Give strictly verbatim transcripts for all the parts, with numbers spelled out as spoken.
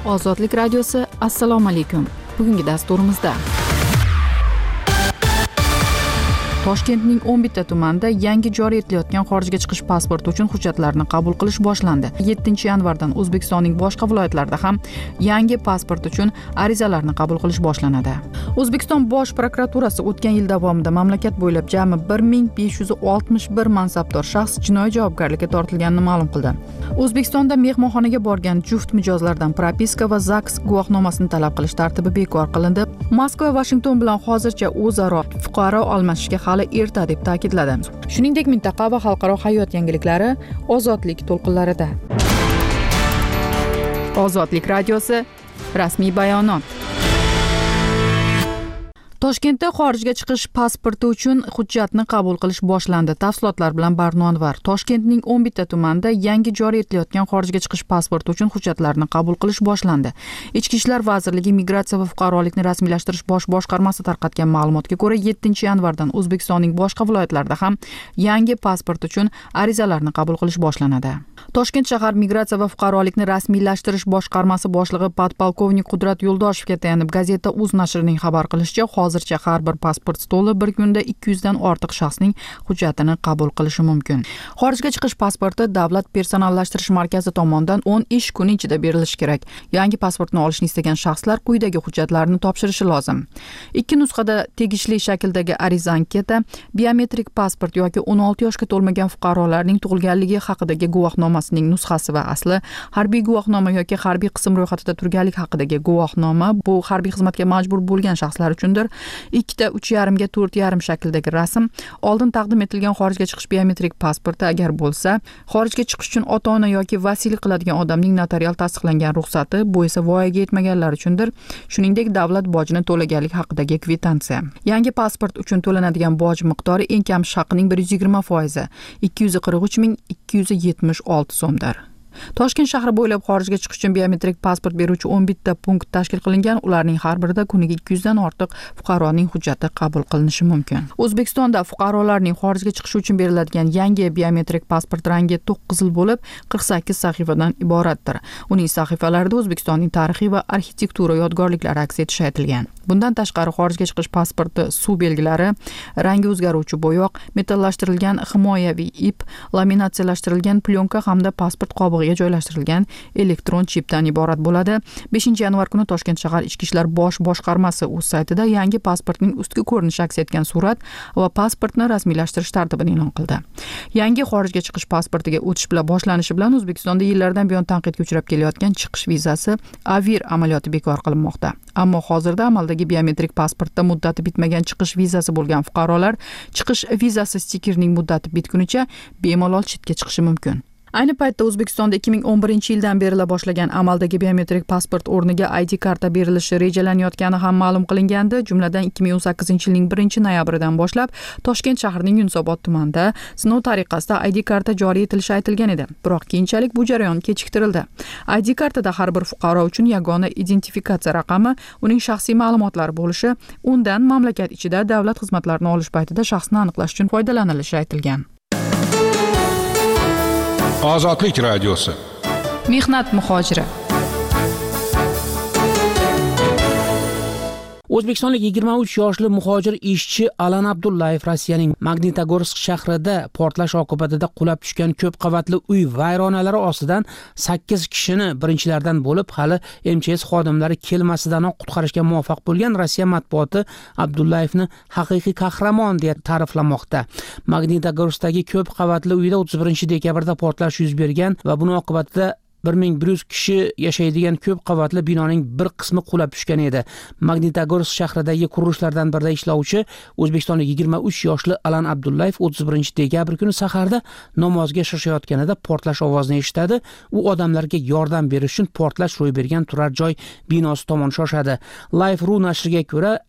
Ozodlik radiosi. Assalomu alaykum. Bugungi dasturimizda Toshkentning o'n bitta tumanida yangi joriy etilayotgan xorijga chiqish pasporti uchun hujjatlarni qabul qilish boshlandi. yettinchi yanvardan O'zbekistonning boshqa viloyatlarida ham yangi pasport uchun arizalarni qabul qilish boshlanadi. O'zbekiston Bosh prokuraturasi o'tgan yil davomida mamlakat bo'ylab jami bir ming besh yuz oltmish bir mansabdor shaxs jinoiy javobgarlikka tortilganini ma'lum qildi. O'zbekistonda mehmonxonaga borgan juft mijozlardan propiska va zaks guvohnomasini talab qilish tartibi bekor qilindi. Moskva Washington bilan hozircha o'zaro fuqaro almashishga hali erta deb ta'kidladi. Shuningdek, mintaqa va xalqaro hayot yangiliklari Ozodlik to'lqinlarida. Ozodlik radiosi rasmiy bayonot. Toshkentda xorijga chiqish pasporti uchun hujjatni qabul qilish boshlandi. Tafsilotlar bilan Barno Anvar. Toshkentning o'n bitta tumanida yangi joriy etilayotgan xorijga chiqish pasporti uchun hujjatlarni qabul qilish boshlandi. Ichki ishlar vazirligi Migratsiya va fuqarolikni rasmiylashtirish bosh boshqarmasi tarqatgan ma'lumotga ko'ra, yettinchi yanvardan O'zbekistonning boshqa viloyatlarida ham yangi pasport uchun arizalarni qabul qilish boshlanadi. Toshkent shahar Migratsiya va fuqarolikni rasmiylashtirish boshqarmasi boshlig'i podpolkovnik Qudrat Yo'ldoshevga tayanib Gazeta uz nashrining xabar qilishicha, hozircha har bir pasport stoli bir kunda ikki yuz dan ortiq shaxsning hujjatini qabul qilishi mumkin. Xorijga chiqish pasporti Davlat personallashtirish markazi tomonidan o'n ish kuni ichida berilishi kerak. Yangi pasportni olishni istagan shaxslar quyidagi hujjatlarni topshirishi lozim. Ikki nusxada tegishli shakldagi ariza anketa, biometrik pasport yoki o'n olti yoshga to'lmagan fuqarolarning tug'ilganligi haqidagi guvohnomasining nusxasi va asli, harbiy guvohnoma yoki harbiy qism ro'yxatida turganlik haqidagi guvohnoma, bu harbiy xizmatga majbur bo'lgan shaxslar uchundir. ikkita uch yarim ga to'rt yarim shakldagi rasm, oldin taqdim etilgan xorijga chiqish biometrik pasporti agar bo'lsa, xorijga chiqish uchun ota-ona yoki vasiylik qiladigan odamning notarial tasdiqlangan ruxsati, bu esa voyaga yetmaganlar uchundir. Shuningdek, davlat bojini to'laganlik haqidagi kvitansiya. Yangi pasport uchun to'lanadigan boj miqdori eng kam haqining bir yuz yigirma foiz, ikki yuz qirq uch ming ikki yuz yetmish olti so'mdir. Toshkent shahri bo'ylab xorijga chiqish uchun biometrik pasport beruvchi o'n bitta punkt tashkil qilingan. Ularning har birida kuniga ikki yuz dan ortiq fuqaroning hujjati qabul qilinishi mumkin. O'zbekistonda fuqarolarning xorijga chiqishi uchun beriladigan yangi biometrik pasport rangi to'q qizil bo'lib, qirq sakkiz sahifadan iboratdir. Uning sahifalarida O'zbekistonning tarixiy va arxitektura yodgorliklari aks etishi aytilgan. Bundan tashqari xorijga chiqish pasporti suv belgilari, rangi o'zgaruvchi bo'yoq, metallashtirilgan himoyaviy ip, laminatsiyalashtirilgan plyonka hamda pasport qobig'iga joylashtirilgan elektron chipdan iborat bo'ladi. beshinchi yanvar kuni Toshkent shahar Ichki ishlar bosh boshqarmasi o'z saytida yangi pasportning ustki ko'rinishi aks etgan surat va pasportni rasmiylashtirish tartibini e'lon qildi. Yangi xorijga chiqish pasportiga o'tish bilan boshlanishi bilan O'zbekistonda yillardan buyon tanqidga uchrab kelayotgan chiqish vizasi Avir amaliyoti bekor qilinmoqda. Ammo hozirda amaldagi biometrik pasportda muddati bitmagan chiqish vizasi bo'lgan fuqarolar chiqish vizasi stikerining muddati bitgunicha bemalol chetga chiqishi mumkin. Ayni paytda O'zbekistonda ikki ming o'n birinchi yildan berila boshlangan amaldagi biometrik pasport o'rniga I D karta berilishi rejalanayotgani ham ma'lum qilingandi. Jumladan ikki ming o'n sakkizinchi yilning birinchi noyabridan boshlab Toshkent shahrining Yunusobod tumanida sinov tariqasida I D karta joriy etilishi aytilgan edi. Biroq keyinchalik bu jarayon kechiktirildi. I D kartada har bir fuqaro uchun yagona identifikatsiya raqami, uning shaxsiy ma'lumotlari bo'lishi, undan mamlakat ichida davlat xizmatlarini olish paytida shaxsni aniqlash uchun foydalanilishi aytilgan. Ozodlik radiosi. Mehnat muhojiri. O'zbekistonlik yigirma uch yoshli muhojir ishchi Alan Abdullayev Rossiyaning Magnitogorsk shahrida portlash oqibatida qulab tushgan ko'p qavatli uy vayronalari ostidan sakkiz kishini birinchilardan bo'lib, hali M Ch S xodimlari kelmasidanoq qutqarishga muvaffaq bo'lgan Rossiya matbuoti Abdullayevni haqiqiy qahramon deb ta'riflamoqda. Magnitogorskdagi ko'p qavatli uyda o'ttiz birinchi dekabrda portlash yuz bergan va buning oqibatida bir ming bir yuz kishi yashaydigan ko'p qavatli binoning bir qismi qulab tushgan edi. Magnitogorsk shahridagi qurilishlardan birida ishlovchi o'zbekistonlik yigirma uch yoshli Alan Abdullayev o'ttiz birinchi dekabr kuni saharda namozga shishayotganida portlash ovozini eshitadi. U odamlarga yordam berish uchun portlash ro'y bergan turar joy binosi tomon shoshadi. Life.ru nashriga ko'ra,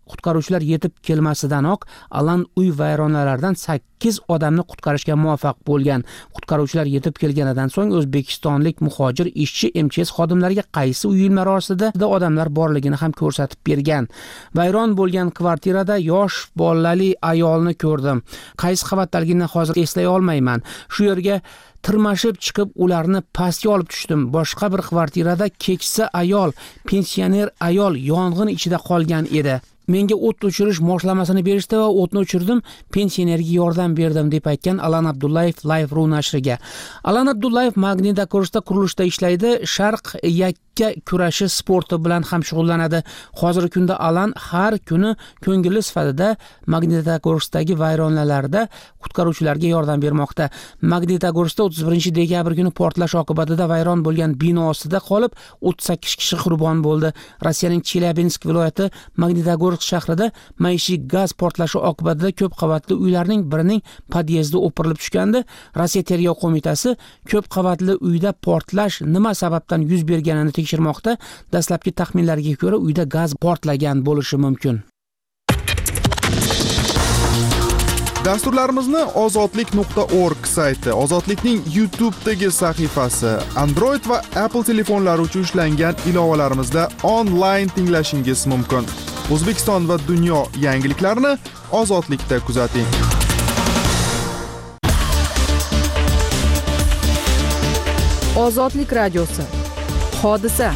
qutqaruvchilar yetib kelmasidanoq Alan uy vayronalaridan sakkiz odamni qutqarishga muvaffaq bo'lgan. Qutqaruvchilar yetib kelganidan so'ng o'zbekistonlik muhojir ishchi M Ch S xodimlariga qaysi uyilmalar orasida odamlar borligini ham ko'rsatib bergan. Vayron bo'lgan kvartirada yosh bolali ayolni ko'rdim. Qaysi qavatdaligini hozir eslay olmayman. Shu yerga tirmashib chiqib ularni pastga olib tushdim. Boshqa bir kvartirada keksa ayol, pensioner ayol yong'in ichida qolgan edi. Menga o't o'chirish moshlamasini berishdi va o'tni o'chirdim, pensionerga yordam berdim deb aytgan Alan Abdullayev Live.ru nashriga. Alan Abdullayev Magnitagorsda qurilishda ishlaydi, Sharq yakka kurashi sporti bilan ham shug'ullanadi. Hozirgi kunda Alan har kuni ko'ngilli sifatida Magnitagorsdagi vayronalarda qutqaruvchilarga yordam bermoqda. Magnitagorsda o'ttiz birinchi dekabr kuni portlash oqibatida vayron bo'lgan bino ostida qolib o'ttiz sakkiz kishi qurbon bo'ldi. Rossiyaning Chelyabinsk viloyati Magnitagorsk shahrida maishiy gaz portlashi oqibatida ko'p qavatli uylarning birining podyezdi o'pirilib tushgandi. Rossiya tergov qo'mitasi ko'p qavatli uyda portlash nima sababdan yuz berganini tekshirmoqda. Dastlabki taxminlarga ko'ra uyda gaz portlagan bo'lishi mumkin. Dasturlarimizni ozodlik nuqta org sayti, Ozodlikning YouTube'dagi sahifasi, Android va Apple telefonlari uchun ishlangan ilovalarimizda onlayn tinglashingiz mumkin. O'zbekiston va dunyo yangiliklarini Ozodlikda kuzating. Ozodlik radiosi. Hodisa.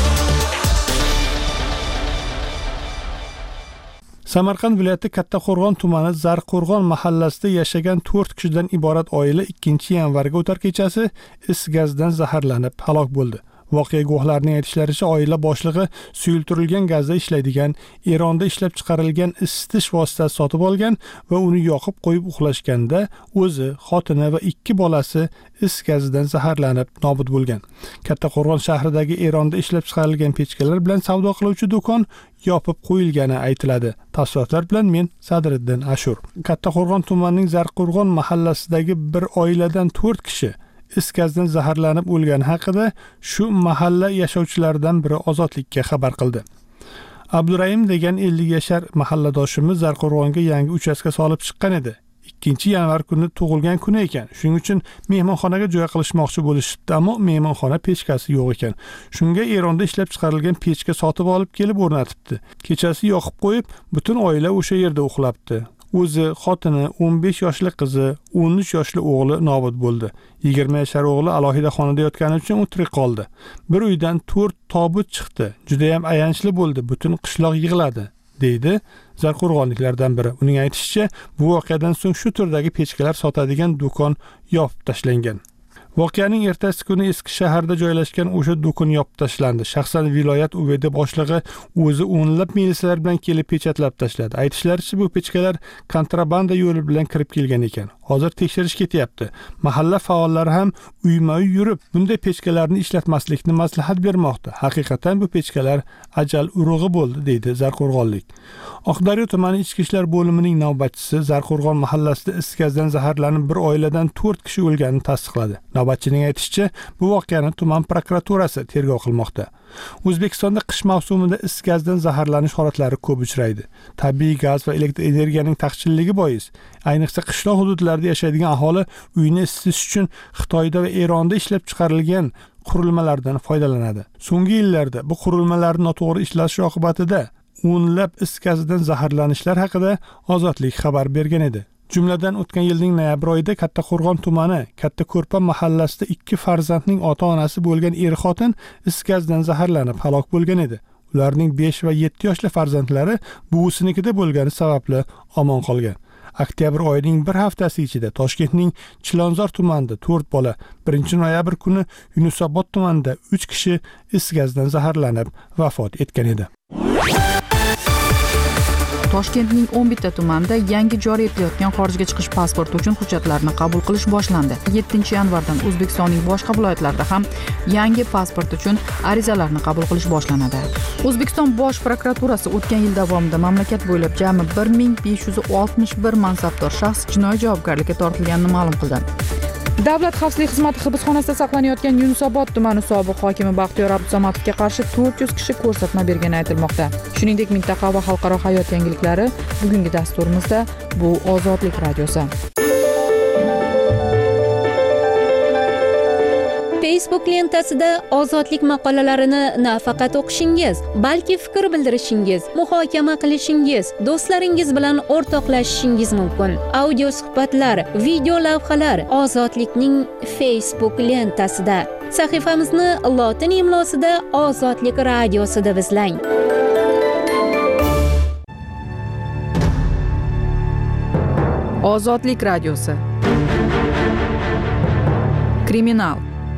Samarqand viloyati Kattaqo'rg'on tumani Zarqo'rg'on mahallasida yashagan to'rt kishidan iborat oila ikkinchi yanvarga o'tar kechasi is gazdan zaharlanib halok bo'ldi. Voqea guvohlarining aytishlaricha, oila boshlig'i suyultirilgan gazda ishlaydigan, Eronda ishlab chiqarilgan isitish vositasi sotib olgan va uni yoqib qo'yib uxlashganda o'zi, xotini va ikki bolasi is gazidan zaharlanib nobud bo'lgan. Kattaqo'rg'on shahridagi Eronda ishlab chiqarilgan pechkalar bilan savdo qiluvchi do'kon yopib qo'yilgani aytiladi. Tafsilotlar bilan men Sadriddin Ashur. Kattaqo'rg'on tumanining Zarqo'rg'on mahallasidagi bir oiladan to'rt kishi is gazdan zaharlanib o'lgani haqida shu mahalla yashovchilaridan biri Ozodlikka xabar qildi. Abdurahim degan ellik yashar mahalladoshimiz Zarqo'rg'onga yangi uchastka solib chiqqan edi. ikkinchi yanvar kuni tug'ilgan kuni ekan. Shuning uchun mehmonxonaga joy qilishmoqchi bo'lishibdi, ammo mehmonxona pechkasi yo'q ekan. Shunga Eronda ishlab chiqarilgan pechka sotib olib kelib o'rnatibdi. Kechasi yoqib qo'yib, butun oila o'sha yerda uxlabdi. O'zi, xotini, o'n besh yoshli qizi, o'n uch yoshli o'g'li nobud bo'ldi. yigirma yashar o'g'li alohida xonada yotgani uchun u tirik qoldi. Bir uydan to'rt tobut chiqdi. Juda ham ayanchli bo'ldi. Butun qishloq yig'ladi, deydi Zarqo'rg'onliklardan biri. Uning aytishicha, bu voqeadan so'ng shu turdagi pechkalar sotadigan do'kon yopib tashlangan. Voqeaning ertasi kuni eski shaharda joylashgan o'sha do'kon yopib tashlandi. Shaxsan viloyat U V D boshlig'i o'zi o'nlab militsiyalar bilan kelib pechatlab tashladi. Aytishlaricha, bu pechkalar kontrabanda yo'li bilan kirib kelgan ekan. Hozir tekshirish ketyapti. Mahalla faollari ham uyma-uy yurib, bunday pechkalarni ishlatmaslikni maslahat bermoqda. Haqiqatan bu pechkalar ajal urug'i bo'ldi, deydi Zarqo'rg'onlik. Oqdaryo tumani ichki ishlar bo'limining navbatchisi Zarqo'rg'on mahallasida is gazdan zaharlanib bir oiladan to'rt kishi o'lganini tasdiqladi. Navbatchining aytishicha, bu voqeani tuman prokuraturasi tergov qilmoqda. O'zbekistonda qish mavsumida is gazdan zaharlanish holatlari ko'p uchraydi. Tabiiy gaz va elektr energiyaning taqchilligi bois, ayniqsa qishloq hududlarida yashaydigan aholi uyni isitish uchun Xitoyda va Eronda ishlab chiqarilgan qurilmalardan foydalanadi. So'nggi yillarda bu qurilmalarning noto'g'ri ishlatish oqibatida o'nlab is gazidan zaharlanishlar haqida Ozodlik xabar bergan edi. Jumladan o'tgan yilning noyabr oyida Kattaqo'rg'on tumani Kattako'rpa mahallasida ikki farzandning ota-onasi bo'lgan er-xotin is gazdan zaharlanib halok bo'lgan edi. Ularning besh va yetti yoshli farzandlari buvisinikida bo'lgani sababli omon qolgan. Oktyabr oyining bir haftasi ichida Toshkentning Chilonzor tumanida to'rt bola, birinchi noyabr kuni Yunusobod tumanida uch kishi is gazdan zaharlanib vafot etgan edi. Toshkentning o'n bitta tumanida yangi joriy etilayotgan xorijga chiqish pasporti uchun hujjatlarni qabul qilish boshlandi. yettinchi yanvardan O'zbekistonning boshqa viloyatlarida ham yangi pasport uchun arizalarni qabul qilish boshlanadi. O'zbekiston Bosh prokuraturasi o'tgan yil davomida mamlakat bo'ylab jami bir ming besh yuz oltmish bir mansabdor shaxs jinoiy javobgarlikka tortilganini ma'lum qildi. Davlat xavfsizlik xizmati hibsxonasida saqlanayotgan Yunusobod tumani sobiq hokimi Baxtiyor Abdusamadovga qarshi to'rt yuz kishi ko'rsatma bergani aytilmoqda. Shuningdek, mintaqa va xalqaro hayot yangiliklari bugungi dasturimizda bu Ozodlik radiosi. Facebook lentasida ozodlik maqolalarini nafaqat o'qishingiz, balki fikr bildirishingiz, muhokama qilishingiz, do'stlaringiz bilan o'rtoqlashishingiz mumkin. Audio suhbatlar, video lavhalar Ozodlikning Facebook lentasida. Sahifamizni lotin imlosida Ozodlik radiosi deb izlang. Ozodlik radiosi. Kriminal.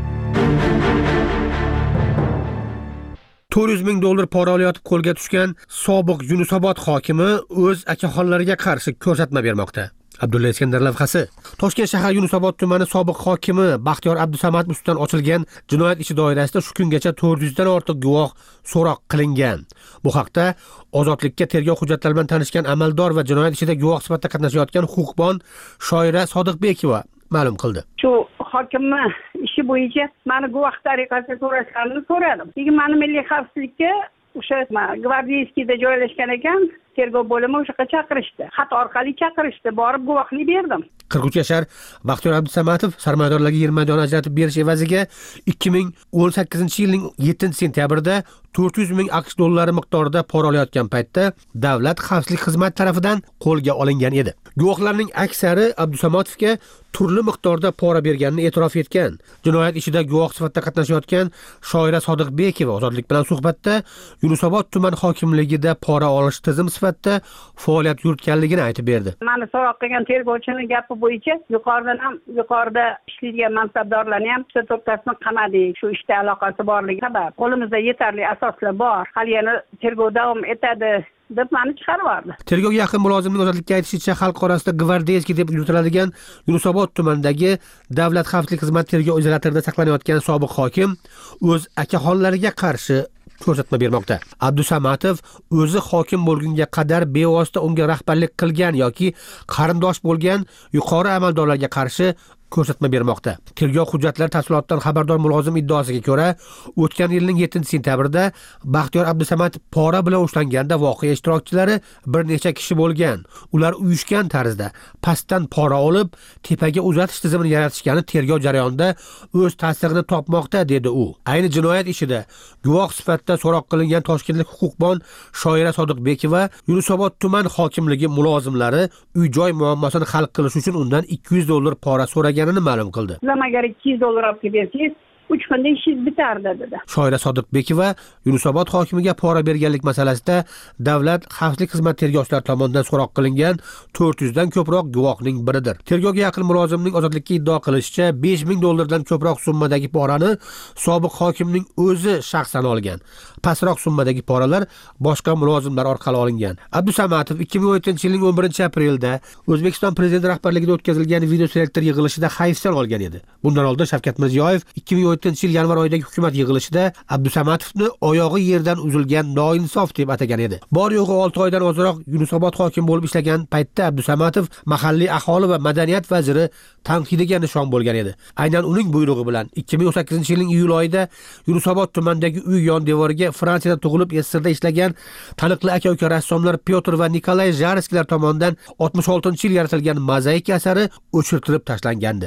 to'rt yuz ming dollar pora olayotib qo'lga tushgan sobiq Yunusobod hokimi o'z akaxonlariga qarshi ko'rsatma bermoqda. Abdulla Iskandar lavhasi. Toshkent shahar Yunusobod tumani sobiq hokimi Baxtiyor Abdusamadov ustidan ochilgan jinoyat ishi doirasida shu kungacha to'rt yuz dan ortiq guvoh so'roq qilingan. Bu haqda Ozodlikka tergov hujjatlari bilan tanishgan amaldor va jinoyat ishida guvoh sifatida qatnashayotgan huquqbon Shoira Sodiqbekova ma'lum qildi. Shu hokimni ishi bo'yicha meni guvoh tariqasida so'rashganini so'radim. Keyin meni milliy xavfsizlikka o'sha Gvardiyskiyda joylashgan ekan, tergov bo'limi o'sha yoqqa chaqirishdi. Xat orqali chaqirishdi, borib guvohlik berdim. qirq uch yashar Baxtiyor Abdusamadov sarmoyadorlarga yer maydon ajratib berish evaziga ikki ming o'n sakkizinchi yilning yettinchi sentyabrida to'rt yuz ming AQSh dollari miqdorida pora olayotgan paytda Davlat xavfsizlik xizmati tarafidan qo'lga olingan edi. Guvohlarning aksari Abdusamadovga turli miqdorda pora berganini e'tirof etgan. Jinoyat ishida guvoh sifatida qatnashayotgan Shoira Sodiqbekova Ozodlik bilan suhbatda Yunusobod tuman hokimligida pora olish tizim sifatida faoliyat yuritganligini aytib berdi. Meni so'roq qilgan tergovchining gapi bo'yicha yuqoridan ham yuqorida ishlaydigan mansabdorlarni ham to'rttasini qamadik. Shu ishda aloqasi borligi sabab qo'limizda yetarli asoslar bor. Hali yana tergov davom etadi deb meni chiqarib yubordi. Tergovga yaqin mulozimning Ozodlikka aytishicha, xalq orasida Gvardiyskiy deb yuritiladigan Yunusobod tumanidagi Davlat xavfsizlik xizmati tergov izolyatorida saqlanayotgan sobiq hokim o'z akaxonlariga qarshi ko'rsatma bermoqda. Abdusamadov o'zi hokim bo'lgunga qadar bevosita unga rahbarlik qilgan yoki qarindosh bo'lgan yuqori amaldorlarga qarshi ko'rsatma bermoqda. Tergov hujjatlari tafsilotdan xabardor mulozim iddaosiga ko'ra, o'tgan yilning yettinchi sentyabrida Baxtiyor Abdusamadov pora bilan ushlanganda voqea ishtirokchilari bir necha kishi bo'lgan. Ular uyushgan tarzda pastdan pora olib, tepaga uzatish tizimini yaratishgani tergov jarayonida o'z ta'sirini topmoqda, dedi u. Ayni jinoyat ishida guvoh sifatida so'roq qilingan toshkentlik huquqbon Shoira Sodiqbekova Yunusobod tuman hokimligi mulozimlari uy-joy muammosini hal qilish uchun undan ikki yuz dollar pora so'ragan ma'lum qildi. Sizlar agar ikki yuz dollar olib bersangiz, uch kunda ishingiz bitardi dedi. Shoira Sodiqbekova Yunusobod hokimiga pora berganlik masalasida Davlat xavfsizlik xizmati tergovchilari tomonidan so'roq qilingan to'rt yuz dan ko'proq guvohning biridir. Tergovga yaqin mulozimning Ozodlikka iddao qilishicha, besh ming dollardan ko'proq summadagi porani sobiq hokimning o'zi shaxsan olgan. Pastroq summadagi poralar boshqa mulozimlar orqali olingan. Abdusamadov ikki ming o'n yettinchi yilning o'n birinchi aprelda O'zbekiston prezidenti rahbarligida o'tkazilgan video selektor yig'ilishida hayfsan olgan edi. Bundan oldin Shavkat Mirziyoyev ikki ming o'n yettinchi yil yanvar oyidagi hukumat yig'ilishida Abdusamadovni oyog'i yerdan uzilgan noinsof deb atagan edi. Bor yo'g'i olti oydan ozroq Yunusobod hokim bo'lib ishlagan paytda Abdusamadov mahalliy aholi va madaniyat vaziri tanqidiga nishon bo'lgan edi. Aynan uning buyrug'i bilan ikki ming o'n sakkizinchi yilning iyul oyida Yunusobod tumanidagi uy yon devoriga Fransiyada tug'ilib Sirda ishlagan taniqli aka-uka rassomlar Pyotr va Nikolay Jarskiylar tomonidan oltmish oltinchi yil yaratilgan mozaik asari o'chirtirib tashlangandi.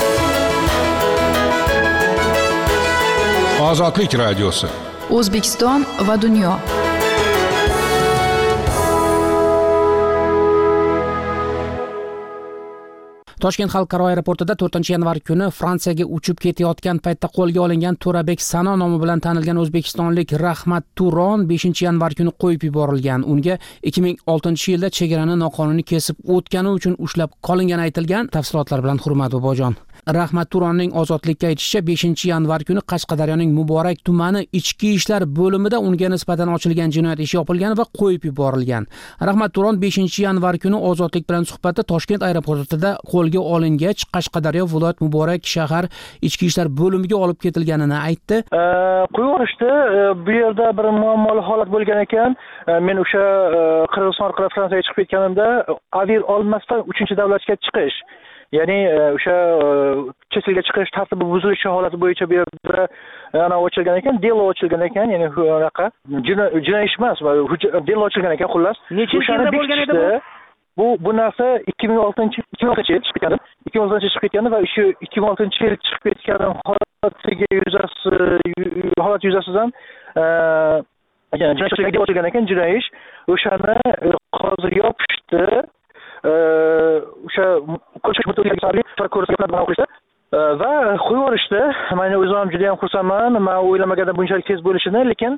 Ozodlik radiosi. O'zbekiston va dunyo. Toshkent xalqaro aeroportida to'rtinchi yanvar kuni Fransiyaga uchib ketayotgan paytda qo'lga olingan To'rabek Sano nomi bilan tanilgan o'zbekistonlik Rahmat Turon beshinchi yanvar kuni qo'yib yuborilgan. Unga ikki ming oltinchi yilda chegarani noqonuniy kesib o'tgani uchun ushlab qolingani aytilgan. Tafsilotlar bilan Hurmat Bobojon. Rahmat Turonning Ozodlikka aytishicha, beshinchi yanvar kuni Qashqadaryoning Muborak tumani ichki ishlar bo'limida unga nisbatan ochilgan jinoyat ishi yopilgan va qo'yib yuborilgan. Rahmat Turon beshinchi yanvar kuni Ozodlik bilan suhbatda Toshkent aeroportida qo'lga olingach, Qashqadaryo viloyat Muborak shahar ichki ishlar bo'limiga olib ketilganini aytdi. Qo'yib yuborishdi. Bu yerda bir muammoli holat bo'lgan ekan. Men o'sha Qirg'iziston orqali Fransiyaga chiqib ketganimda avir olmasdan uchinchi davlatga chiqish ya'ni o'sha chet elga chiqish tartibi buzilishi holati bo'yicha bu yerda ana ochilgan ekan, delo ochilgan ekan, ya'ni unaqa jinoiy ish emas, delo ochilgan ekan xullas. Nechinchi yilda bo'lgan edi bu? Bu bu narsa ikki ming oltinchi yil chiqib ketgan. ikki ming oltinchi yil chiqib ketgan va shu ikki ming oltinchi yil chiqib ketgan holatiga yuzasi holat yuzasidan ya'ni jinoiy ochilgan ekan, jinoiy ish. O'shani hozir yopishdi. O'sha ko'chish muddatli prokurorlar bilan o'qishdi va qo'yib yuborishdi. Men o'zim ham juda ham xursandman. Men o'ylamagandim bunchalik tez bo'lishini, lekin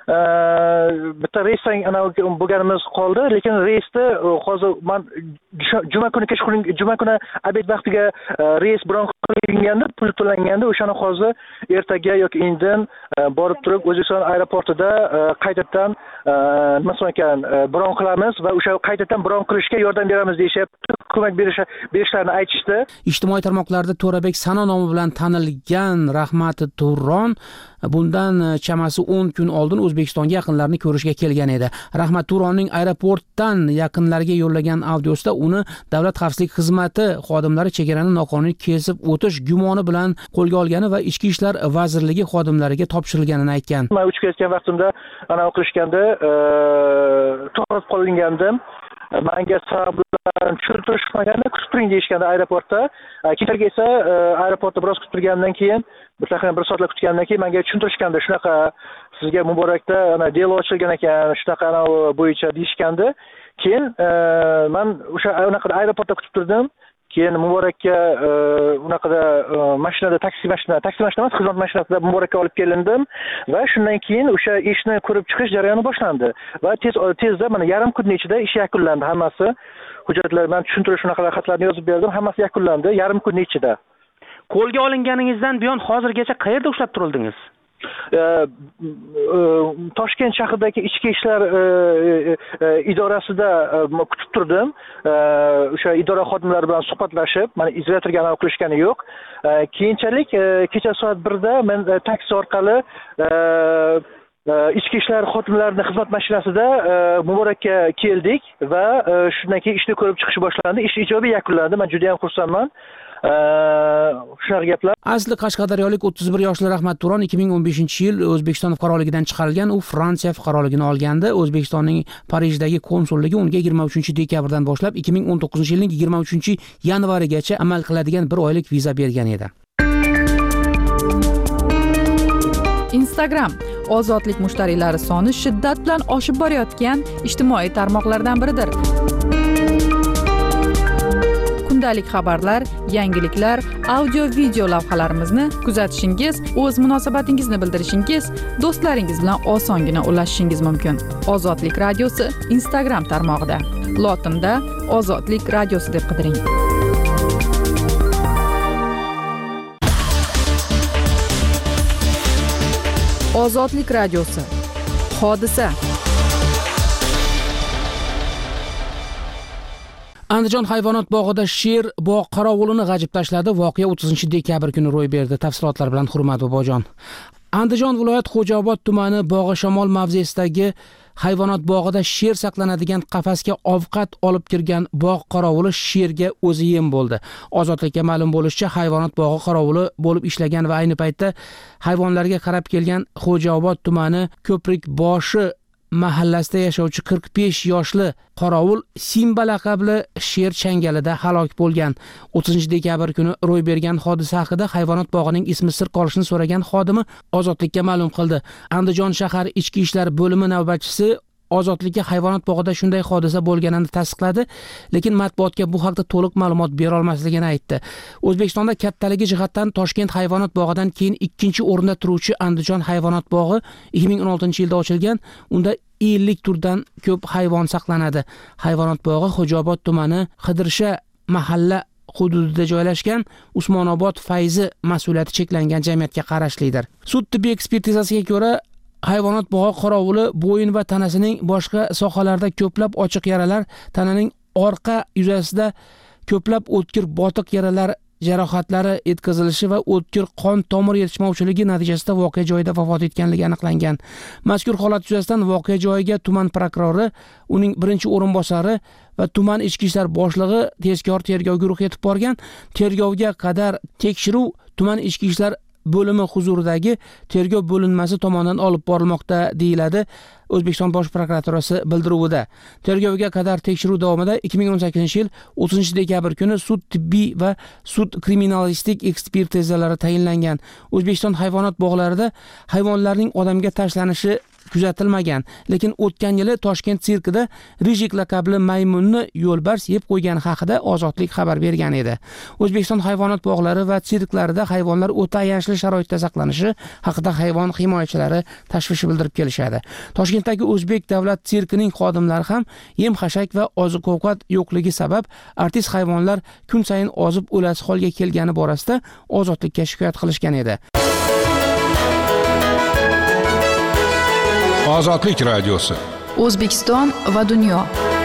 bitta reysdan ana bo'lganimiz qoldi, lekin reysda hozir men juma kuni kechqurun juma kuni obed vaqtiga reys bron qilinganda, pul to'langanda, o'shani hozir ertaga yoki indin borib turib O'zbekiston aeroportida qaytadan nima ekan bron qilamiz va o'sha qaytadan bron qilishga yordam beramiz deyishyapti, ko'mak berish berishlarini aytishdi. Ijtimoiy tarmoqlarda To'rabek Sano nomi bilan tanilgan Rahmati Turon bundan chamasi o'n kun oldin O'zbekistonga yaqinlarni ko'rishga kelgan edi. Rahmat Turonning aeroportdan yaqinlariga yo'llagan audiosida uni Davlat xavfsizlik xizmati xodimlari chegarani noqonuniy kesib o'tish gumoni bilan qo'lga olgani va Ichki ishlar vazirligi xodimlariga topshirilganini aytgan. Men uchib ketgan vaqtimda ana o'qilishganda to'xtatib qolingandim. Menga sabablarni tushuntirishmaganda kutib turing deyishganda aeroportda. Kechagi esa aeroportda biroz kutib turgandan keyin, bir taxminan bir soatlar kutgandan keyin menga tushuntirishganda, shunaqa sizga Muborakda ana delo ochilgan ekan, shunaqa ana bo'yicha deyishganda, keyin men o'sha unaqa aeroportda kutib turdim. Keyin Muborakka unaqada mashinada taksi mashina, taksi mashina emas, xizmat mashinasida Muborakka olib kelindim va shundan keyin o'sha ishni ko'rib chiqish jarayoni boshlandi. Va tez tezda mana yarim kun ichida ish yakunlandi hammasi. Hujjatlar men tushuntirish shunaqa xatlarni yozib berdim, hammasi yakunlandi yarim kun ichida. Qo'lga olinganingizdan buyon hozirgacha qayerda ushlab turildingiz? Toshkent shahridagi ichki ishlar idorasida kutib turdim. O'sha idora xodimlari bilan suhbatlashib, mana izolyatorga anav qilishgani yo'q. Keyinchalik kecha soat birda men taksi orqali ichki ishlar xodimlarining xizmat mashinasida Muborakka keldik va shundan keyin ishni ko'rib chiqish boshlandi. Ish ijobiy yakunlandi. Men juda ham xursandman. Shunaqa gaplar. Asli Qashqadaryolik o'ttiz bir yoshli Rahmat Turon ikki ming o'n beshinchi yil O'zbekiston fuqaroligidan chiqarilgan, u Fransiya fuqaroligini olgandi. O'zbekistonning Parijdagi konsulligi unga yigirma uchinchi dekabrdan boshlab ikki ming o'n to'qqizinchi yilning yigirma uchinchi yanvarigacha amal qiladigan bir oylik viza bergan edi. Instagram ozodlik mushtariylari soni shiddat bilan oshib borayotgan ijtimoiy tarmoqlardan biridir. Kundalik xabarlar, yangiliklar, audio-video lavhalarimizni kuzatishingiz, o'z munosabatingizni bildirishingiz, do'stlaringiz bilan osongina ulashishingiz mumkin. Ozodlik radiosi Instagram tarmog'ida. Lotinda Ozodlik radiosi deb qidiring. Ozodlik radiosi. Hodisa. Andijon hayvonot bog'ida sher bog' qorovulini g'ajib tashladi. Voqea o'ttizinchi dekabr kuni ro'y berdi. Tafsilotlar bilan Hurmat Bobojon. Andijon viloyat Xo'jaobod tumani Bog'ishamol mavzesidagi hayvonot bog'ida sher saqlanadigan qafasga ovqat olib kirgan bog' qorovuli sherga o'zi yem bo'ldi. Ozodlikka ma'lum bo'lishicha, hayvonot bog'i qorovuli bo'lib ishlagan va ayni paytda hayvonlarga qarab kelgan Xo'jaobod tumani Ko'prik boshi mahallasida yashovchi qirq besh yoshli qorovul Simba laqabli sher changalida halok bo'lgan. o'ttizinchi dekabr kuni ro'y bergan hodisa haqida hayvonot bog'ining ismi sir qolishini so'ragan xodimi Ozodlikka ma'lum qildi. Andijon shahar ichki ishlar bo'limi navbatchisi Ozodlikka hayvonot bog'ida shunday hodisa bo'lganini tasdiqladi, lekin matbuotga bu haqda to'liq ma'lumot bera olmasligini aytdi. O'zbekistonda kattaligi jihatdan Toshkent hayvonot bog'idan keyin ikkinchi o'rinda turuvchi Andijon hayvonot bog'i ikki ming o'n oltinchi yilda ochilgan. Unda ellik turdan ko'p hayvon saqlanadi. Hayvonot bog'i Xo'jaobod tumani Qidirsha mahalla hududida joylashgan, Usmonobod Fayzi mas'uliyati cheklangan jamiyatga qarashlidir. Sud tibbiy ekspertizasiga ko'ra, hayvonot bog'i qorovuli bo'yin va tanasining boshqa sohalarida ko'plab ochiq yaralar, tananing orqa yuzasida ko'plab o'tkir botiq yaralar jarohatlari yetkazilishi va o'tkir qon tomir yetishmovchiligi natijasida voqea joyida vafot etganligi aniqlangan. Mazkur holat yuzasidan voqea joyiga tuman prokurori, uning birinchi o'rinbosari va tuman ichki ishlar boshlig'i tezkor tergov guruhi yetib borgan. Tergovga qadar tekshiruv tuman ichki ishlar bo'limi huzuridagi tergov bo'linmasi tomonidan olib borilmoqda, deyiladi O'zbekiston Bosh prokuraturasi bildiruvida. Tergovga qadar tekshiruv davomida ikki ming o'n sakkizinchi yil o'ttizinchi dekabr kuni sud tibbiy va sud kriminalistik ekspertizalari tayinlangan. O'zbekiston hayvonot bog'larida hayvonlarning odamga tashlanishi kuzatilmagan, lekin o'tgan yili Toshkent sirkida Rijik laqabli maymunni yo'lbars yeb qo'ygani haqida Ozodlik xabar bergan edi. O'zbekiston hayvonot bog'lari va sirklarida hayvonlar o'ta ayanchli sharoitda saqlanishi haqida hayvon himoyachilari tashvish bildirib kelishadi. Toshkentdagi O'zbek davlat sirkining xodimlari ham yem-xashak va oziq-ovqat yo'qligi sabab artist hayvonlar kun sayin ozib o'lasi holga kelgani borasida Ozodlikka shikoyat qilishgan edi. Ozodlik radiosi. O'zbekiston va dunyo.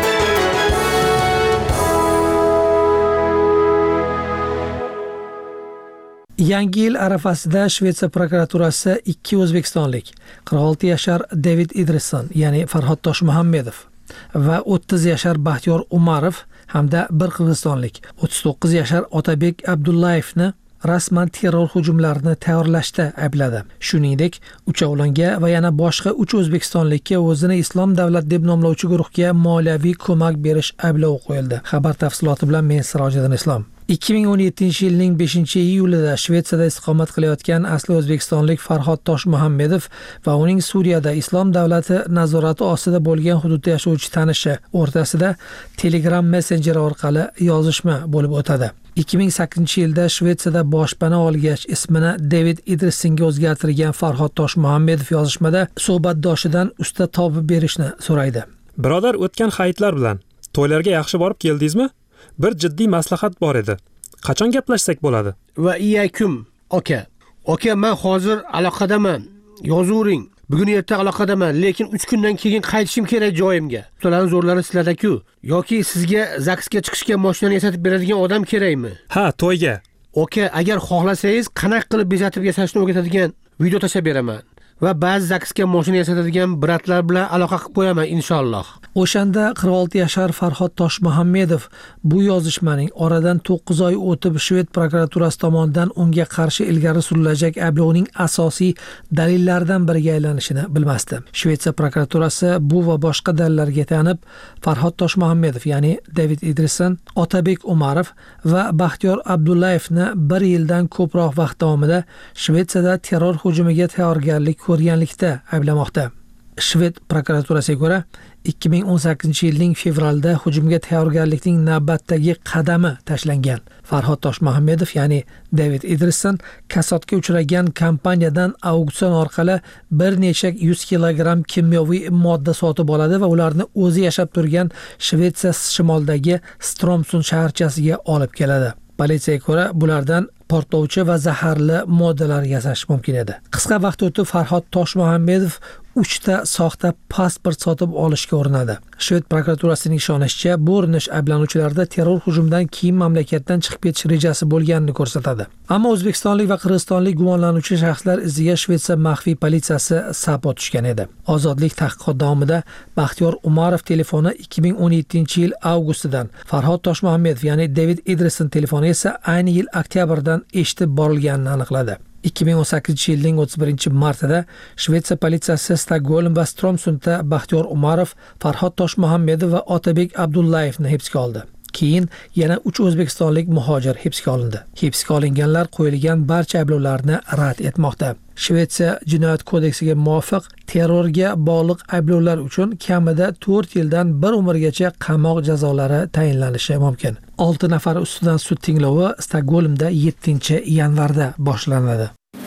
Yangi yil arafasida Shvetsiya prokuraturasi ikki o'zbekistonlik, qirq olti yashar David Idrisson, ya'ni Farhod Toshmuhammedov va o'ttiz yashar Baxtiyor Umarov hamda bir qirg'izistonlik, o'ttiz to'qqiz yashar Otabek Abdullayevni rasman terror hujumlarini tayyorlashda aybladi. Shuningdek, uchovlonga va yana boshqa uch o'zbekistonlikka o'zini Islom davlat deb nomlovchi guruhga moliyaviy ko'mak berish ayblovi qo'yildi. Xabar tafsiloti bilan men Sirojiddin Islom. ikki ming o'n yettinchi yilning beshinchi iyulida Shvetsiyada istiqomat qilayotgan asli o'zbekistonlik Farhod Toshmuhammedov va uning Suriyada Islom davlati nazorati ostida bo'lgan hududda yashovchi tanishi o'rtasida Telegram messenjeri orqali yozishma bo'lib o'tadi. ikki ming sakkizinchi yilda Shvetsiyada boshpana olgach ismini David Idrissonga o'zgartirgan Farhod Toshmuhammedov yozishmada suhbatdoshidan usta topib berishni so'raydi. Birodar, o'tgan hayitlar bilan to'ylarga yaxshi borib keldingizmi? Bir jiddiy maslahat bor edi. Qachon gaplashsak bo'ladi? Va iyakum, aka. Aka, men hozir aloqadaman. Yozuvring. Bugun erta aloqadaman, lekin uch kundan keyin qaytishim kerak joyimga. Ularning zo'rlari sizlarda-ku. Yoki sizga zaksga chiqishga mashinani yasatib beradigan odam kerakmi? Ha, to'yga. Aka, agar xohlasangiz, qanaqa qilib bezatib yasashni o'rgatadigan video tashlab beraman. Va ba'zi zaksga mashina yasatadigan bratlar bilan aloqa qilib qo'yaman inshaalloh. O'shanda qirq olti yashar Farhod Toshmuhammedov bu yozishmaning oradan to'qqiz oy o'tib Shved prokuraturasi tomonidan unga qarshi ilgari surilajak ayblovning asosiy dalillaridan biriga aylanishini bilmasdi. Shvetsiya prokuraturasi bu va boshqa dalillarga tayanib Farhod Toshmuhammedov, ya'ni David Idrisson, Otabek Umarov va Baxtiyor Abdullayevni bir yildan ko'proq vaqt davomida Shvetsiyada terror hujumiga tayyorgarlik ko'rganlikda ayblamoqda. Shved prokuraturasiga ko'ra, ikki ming o'n sakkizinchi yilning fevralda hujumga tayyorgarlikning navbatdagi qadami tashlangan. Farhod Toshmuhammedov, ya'ni David Idrisson, kasodga uchragan kompaniyadan auksion orqali bir necha yuz kilogramm kimyoviy modda sotib oladi va ularni o'zi yashab turgan Shvetsiya shimolidagi Stromsund shaharchasiga olib keladi. Politsiyaga ko'ra, bulardan portlovchi va zaharli moddalar yasash mumkin edi. Qisqa vaqt o'tib Farhod Toshmuhammedov uchta soxta pasport sotib olishga urinadi. Shved prokuraturasining ishonishicha, bu urinish ayblanuvchilarda terror hujumidan keyin mamlakatdan chiqib ketish rejasi bo'lganini ko'rsatadi. Ammo o'zbekistonlik va qirg'izistonlik gumonlanuvchi shaxslar iziga Shvetsiya maxfiy politsiyasi sapot tushgan edi. Ozodlik tahqiqot davomida Baxtiyor Umarov telefoni ikki ming o'n yettinchi yil avgustidan, Farhod Toshmuhammedov, ya'ni David Idrisson telefoni esa ayni yil oktyabrdan eshitib borilganini aniqladi. ikki ming o'n sakkizinchi yilning o'ttiz birinchi martida Shvetsiya politsiyasi Stokgolm va Stromsundda Baxtiyor Umarov, Farhod Toshmuhammedov va Otabek Abdullayevni hibsga oldi. Keyin yana uch o'zbekistonlik muhojir hibsga olindi. Hibsga olinganlar qo'yilgan barcha ayblovlarni rad etmoqda. Shvetsiya jinoyat kodeksiga muvofiq terrorga bog'liq ayblovlar uchun kamida to'rt yildan bir umrgacha qamoq jazolari tayinlanishi mumkin. olti nafar ustidan sud tinglovi Stokgolmda yettinchi yanvarda boshlanadi.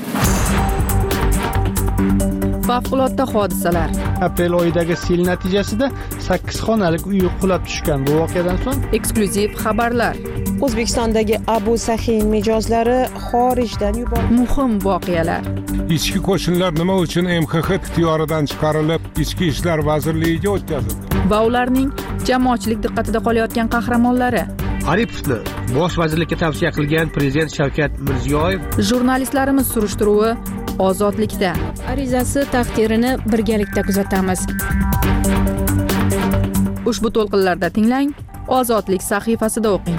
Favqulodda hodisalar. Aprel oyidagi sel natijasida sakkiz xonalik uy qulab tushgan. Bu voqeadan so'ng eksklyuziv xabarlar. O'zbekistondagi Abu Sahin mijozlari xorijdan yuborildi. Muhim voqealar. Ichki qo'shinlar nima uchun M X X ixtiyoridan chiqarilib, Ichki ishlar vazirligiga o'tkazildi? Va ularning jamoatchilik diqqatida qolayotgan qahramonlari. Aripovni bosh vazirlikka tavsiya qilgan prezident Shavkat Mirziyoyev. Jurnalistlarimiz surishtiruvi ozodlikda. Arizasi taqdirini birgalikda kuzatamiz. Ushbu to'lqinlarda tinglang, Ozodlik sahifasida o'qing.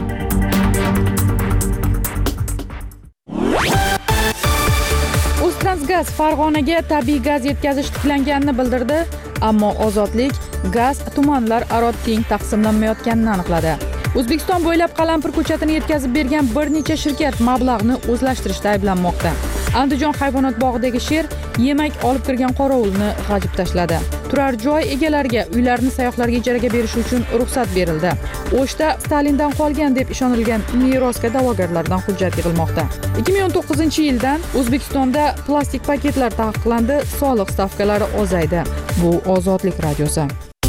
O'ztransgaz Farg'onaga tabiiy gaz yetkazish tiklanganini bildirdi, ammo Ozodlik gaz tumanlar aro teng taqsimlanmayotganini aniqladi. O'zbekiston bo'ylab qalampir ko'chatini yetkazib bergan bir necha shirkat mablag'ni o'zlashtirishda ayblanmoqda. Andijon hayvonot bog'idagi sher yemak olib kirgan qorovulni g'ajib tashladi. Turar joy egalariga uylarni sayyohlarga ijaraga berish uchun ruxsat berildi. O'shda Stalindan qolgan deb ishonilgan merosga da'vogarlardan hujjat yig'ilmoqda. ikki ming o'n to'qqizinchi yildan O'zbekistonda plastik paketlar taqiqlandi, soliq stavkalari ozaydi. Bu Ozodlik radiosi.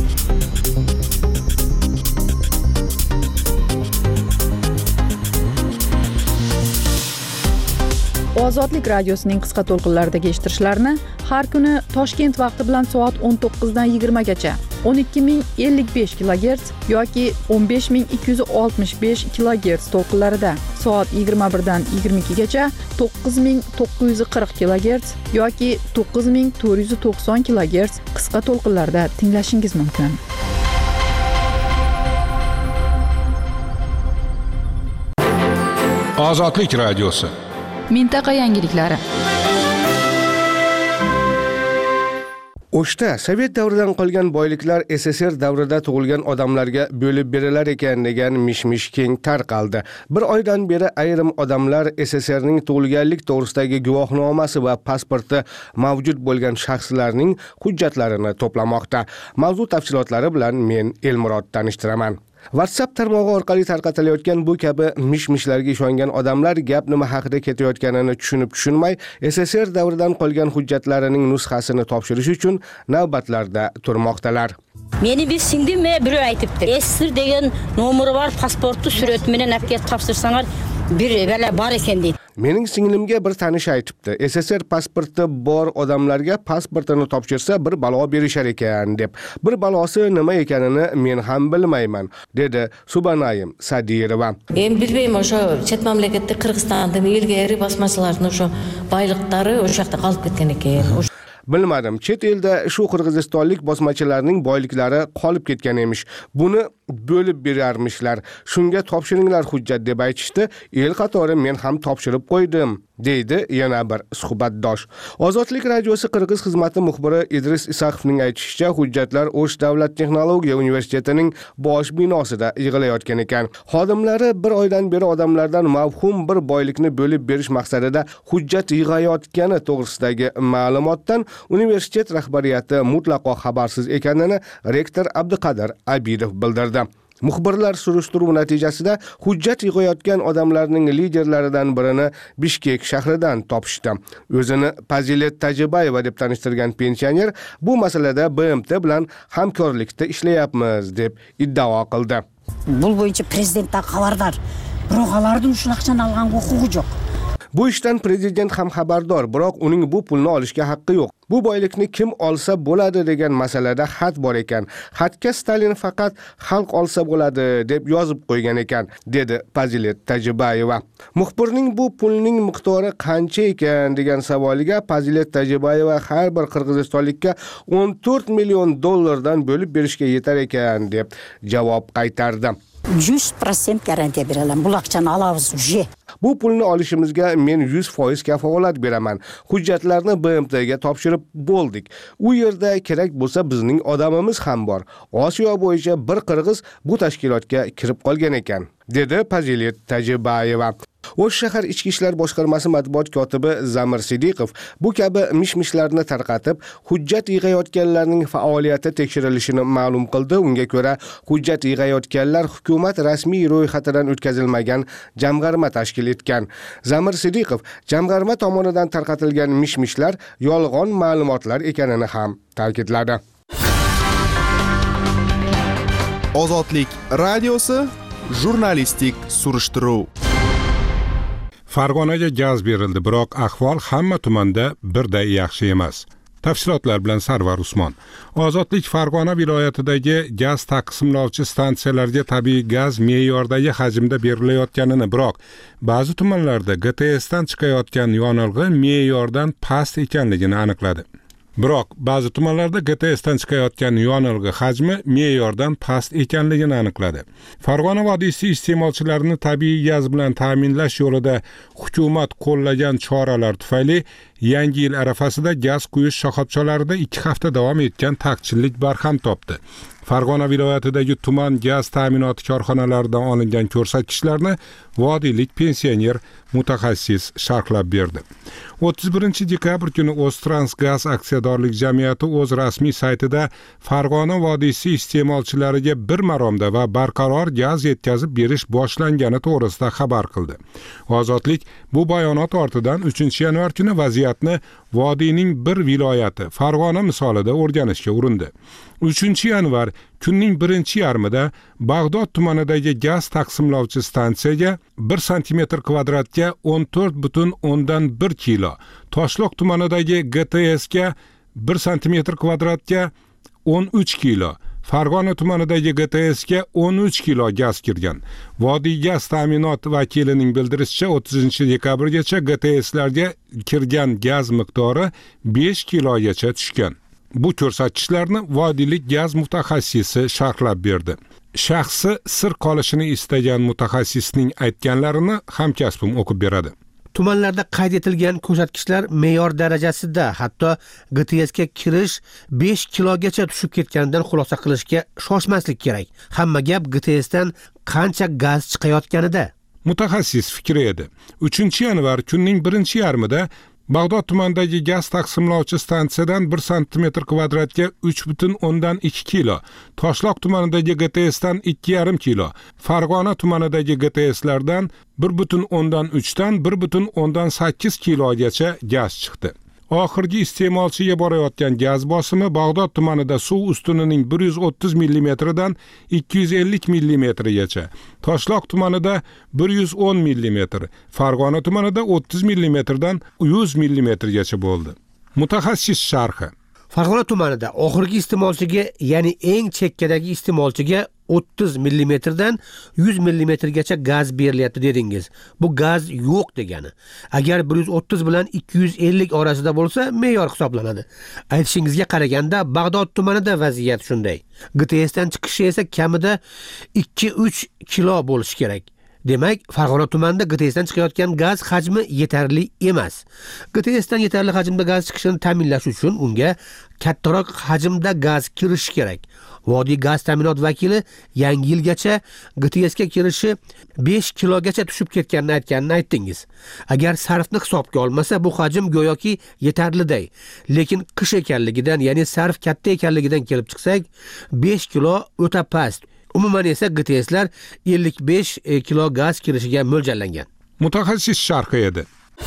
Ozodlik radiosining qisqa to'lqinlaridagi eshittirishlarni har kuni Toshkent vaqti bilan soat o'n to'qqizdan yigirma gacha o'n ikki ming ellik besh kilogerts yoki o'n besh ming ikki yuz oltmish besh kilogerts to'lqinlarida, soat yigirma birdan yigirma ikki gacha to'qqiz ming to'qqiz yuz qirq kilogerts yoki to'qqiz ming to'rt yuz to'qson kilogerts qisqa to'lqinlarda tinglashingiz mumkin. Ozodlik radiosi. Mintaqa yangiliklari. O'shda Sovet davridan qolgan boyliklar S S R davrida tug'ilgan odamlarga bo'lib berilar ekan degan mish-mish keng tarqaldi. Bir oydan beri ayrim odamlar S S Rning tug'ilganlik to'g'risidagi guvohnomasi va pasporti mavjud bo'lgan shaxslarning hujjatlarini to'plamoqda. Mavzu tafsilotlari bilan men Elmurod tanishtiraman. WhatsApp tarmog'i orqali tarqatilayotgan bu kabi mish-mishlarga ishongan odamlar gap nima haqida ketayotganini tushunib tushunmay S S R davridan qolgan hujjatlarining nusxasini topshirish uchun navbatlarda turmoqdalar. Meni bir singdimmi biri aytibdi. S S R degan nomeri var, pasportu surati bilan olib kelib topshirsanlar bir bala bor ekan deydi. Mening singlimga bir tanish aytibdi. S S R pasporti bor odamlarga pasportini topshirsa bir balo berishar ekan deb. Bir balosi nima ekanini men ham bilmayman, dedi Subanayim Sadirova. Men bilmayman, o'sha chet mamlakatda Qirg'izistonda ilgari bosmachilarning o'sha boyliqlari o'sha yoqda qolib ketgan ekan. Bilmadim, chet elda shu qirg'izistonlik bosmachilarning boyliklari qolib ketgan emish. Buni bo'lib berarmishlar. Shunga topshiringlar hujjat deb aytishdi. El qatori men ham topshirib qo'ydim, deydi yana bir suhbatdosh. Ozodlik radiosi Qirg'iz xizmati muxbiri Idris Isaqovning aytishicha, hujjatlar O'sh davlat texnologiya universitetining bosh binosida yig'ilayotgan ekan. Xodimlari bir oydan beri odamlardan mavhum bir boylikni bo'lib berish maqsadida hujjat yig'ayotgani to'g'risidagi ma'lumotdan universitet rahbariyati mutlaqo xabarsiz ekanini rektor Abduqadir Abidov bildirdi. Muxbirlar surishtiruv natijasida hujjat yig'ayotgan odamlarning liderlaridan birini Bishkek shahridan topishdi. O'zini Fazilet Tajibayeva deb tanishtirgan pensioner bu masalada B M T bilan hamkorlikda ishlayapmiz deb iddao qildi. Bu bo'yicha prezidentdan xabardor. Biroq ularning shu naqshani olgan huquqi yo'q. Bu ishdan prezident ham xabardor, biroq uning bu pulni olishga haqqi yo'q. Bu boylikni kim olsa bo'ladi degan masalada xat bor ekan. Xatga Stalin faqat xalq olsa bo'ladi deb yozib qo'ygan ekan, dedi Fazilet Tajibayeva. Muxbirning bu pulning miqdori qancha ekan degan savoliga Fazilet Tajibayeva har bir qirg'izistonlikka o'n to'rt million dollardan bo'lib berishga yetar ekan deb javob qaytardi. yuz foiz garantiya beraman. Bu aqchani olamiz uje. Bu pulni olishimizga men yuz foiz kafolat beraman. Hujjatlarni B M T ga topshirib bo'ldik. U yerda kerak bo'lsa bizning odamimiz ham bor. Osiyo bo'yicha bir qirg'iz bu tashkilotga kirib qolgan ekan, dedi Fazilet Tajibayeva. O'sh shahar ichki ishlar boshqarmasi matbuot kotibi Zamir Sidiqov bu kabi mish-mishlarni tarqatib, hujjat yig'ayotganlarning faoliyati tekshirilishini ma'lum qildi. Unga ko'ra, hujjat yig'ayotganlar hukumat rasmiy ro'yxatidan o'tkazilmagan jamg'arma tashkil etgan. Zamir Sidiqov jamg'arma tomonidan tarqatilgan mish-mishlar yolg'on ma'lumotlar ekanini ham ta'kidladi. Ozodlik radiosi jurnalistik surishtiruv. Farg'onaga gaz berildi, biroq ahvol hamma tumanda birday yaxshi emas. Tafsilotlar bilan Sarvar Usmon. Ozodlik Farg'ona viloyatidagi gaz taqsimlovchi stansiyalarga tabiiy gaz me'yordagi hajmda berilayotganini, biroq ba'zi tumanlarda G T S dan chiqayotgan yonilg'i me'yordan past ekanligini aniqladi. Biroq ba'zi tumanlarda G T S dan chiqayotgan yonilg'i hajmi me'yordan past ekanligini aniqladi. Farg'ona vodiysi iste'molchilarini tabiiy gaz bilan ta'minlash yo'lida hukumat qo'llagan choralar tufayli yangi yil arafasida gaz quyish shoxobchalarida ikki hafta davom etgan taqchillik barham topdi. Farg'ona viloyatidagi tuman gaz ta'minoti korxonalaridan olingan ko'rsatkichlarni vodiylik pensioner mutaxassis sharhlab berdi. o'ttiz birinchi dekabr kuni O'ztransgaz aksiyadorlik jamiyati o'z rasmiy saytida Farg'ona vodiysi iste'molchilariga bir maromda va barqaror gaz yetkazib berish boshlangani to'g'risida xabar qildi. Ozodlik bu bayonot ortidan uchinchi yanvar kuni vaziyatni vodiyning bir viloyati Farg'ona misolida o'rganishga urindi. uchinchi yanvar kunning birinchi yarmida Bag'dod tumanidagi gaz taqsimlovchi stansiyaga bir santimetr kvadratga o'n to'rt butun o'ndan bir kilo, Toshloq tumanidagi G T S ga bir santimetr kvadratga o'n uch kilo, Farg'ona tumanidagi G T S ga o'n uch kilo gaz kirgan. Vodiy gaz ta'minot vakilining bildirishicha o'ttizinchi dekabrgacha G T S'larga kirgan gaz miqdori besh kilogacha tushgan. Bu ko'rsatkichlarni vodiylik gaz mutaxassisi sharhlab berdi. Shaxsi sir qolishini istagan mutaxassisning aytganlarini hamkasbim o'qib beradi. Tumanlarda qayd etilgan ko'rsatkichlar me'yor darajasida, hatto G T S ga kirish besh kilogacha tushib ketganidan xulosa qilishga shoshmaslik kerak. Hamma gap G T S dan qancha gaz chiqayotganida. Mutaxassis fikri edi. uchinchi yanvar kunning birinchi yarmida Bag'dod tumanidagi gaz taqsimlovchi stansiyadan bir santimetr kvadratga uch butun o'ndan ikki kilo, Toshloq tumanidagi G T S dan ikki yarim kilo, Farg'ona tumanidagi G T S'lardan bir butun o'ndan uch dan bir butun o'ndan sakkiz kilogacha gaz chiqdi. Oxirgi iste'molchiga borayotgan gaz bosimi Bag'dod tumanida suv ustunining bir yuz o'ttiz millimetrdan ikki yuz ellik millimetrgacha, Toshloq tumanida bir yuz o'n millimetr, Farg'ona tumanida o'ttiz millimetrdan yuz millimetrgacha bo'ldi. Mutaxassis sharhi: Farg'ona tumanida oxirgi iste'molchiga, ya'ni eng chekkadagi iste'molchiga o'ttiz millimetrdan yuz millimetrgacha gaz berilyapti dedingiz. Bu gaz yo'q degani. Agar bir yuz o'ttiz bilan ikki yuz ellik orasida bo'lsa, me'yor hisoblanadi. Aytishingizga qaraganda Bag'dod tumanida vaziyat shunday. G T S dan chiqishi esa kamida ikki uch kilo bo'lishi kerak. Demak, Farg'ona tumanida G T S dan chiqayotgan gaz hajmi yetarli emas. G T S dan yetarli hajmda gaz chiqishini ta'minlash uchun unga kattaroq hajmda gaz kirishi kerak. Vodiy gaz ta'minot vakili yangi yilgacha G T S ga kirishi besh kilogacha tushib ketganini aytganini aytdingiz. Agar sarfni hisobga olmasa, bu hajm go'yoki yetarliday. Lekin qish ekanligidan, ya'ni sarf katta ekanligidan kelib chiqsak, besh kilo o'ta past. Umuman esa G T S'lar ellik besh kilo gaz kirishiga mo'ljallangan. Mutaxassis sharhi edi.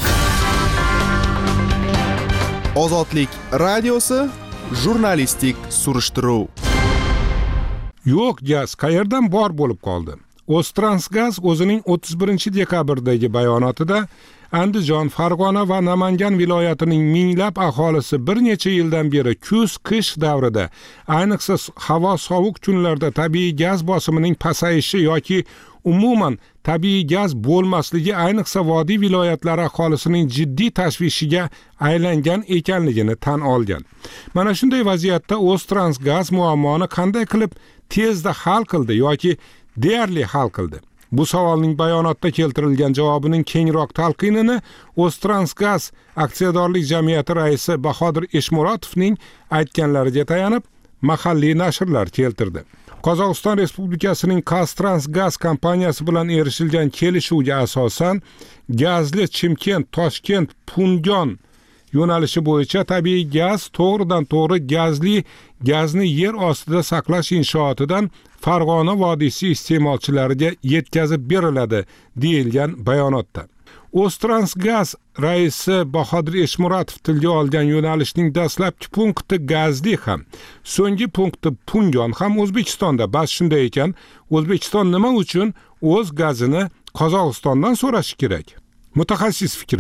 Ozodlik radiosi, jurnalistik surishtiruv. Yo'q gaz qayerdan bor bo'lib qoldi? O'ztransgaz o'zining o'ttiz birinchi dekabrdagi bayonotida Andijon, Farg'ona va Namangan viloyatining minglab aholisi bir necha yildan beri kuz-qish davrida, ayniqsa havo sovuq kunlarda tabiiy gaz bosimining pasayishi yoki umuman tabiiy gaz bo'lmasligi ayniqsa vodiy viloyatlari aholisining jiddiy tashvishiga aylangan ekanligini tan olgan. Mana shunday vaziyatda O'ztransgaz muammoni qanday qilib tezda hal qildi yoki deyarli hal qildi? Bu savolning bayonotda keltirilgan javobining kengroq talqinini O'ztransgaz aksiyadorlik jamiyati raisi Bahodir Eshmurotovning aytganlariga tayanib mahalliy nashrlar keltirdi. Qozog'iston Respublikasining Qastrans kompaniyasi bilan erishilgan kelishuvga asosan gazli Chimkent, Toshkent, Punjon yo'nalishi bo'yicha tabiiy gaz to'g'ridan to'g'ri gazli gazni yer ostida saqlash inshootidan Farg'ona vodiysi iste'molchilariga yetkazib beriladi deyilgan bayonotda. O'ztransgaz raisi Bahodir Eshmuratov tilga olgan yo'nalishning dastlabki punkti gazli ham, so'nggi punkti Punjon ham O'zbekistonda. Bas shunday ekan, O'zbekiston nima uchun o'z gazini Qozog'istondan so'rashi kerak? Mutaxassis fikri: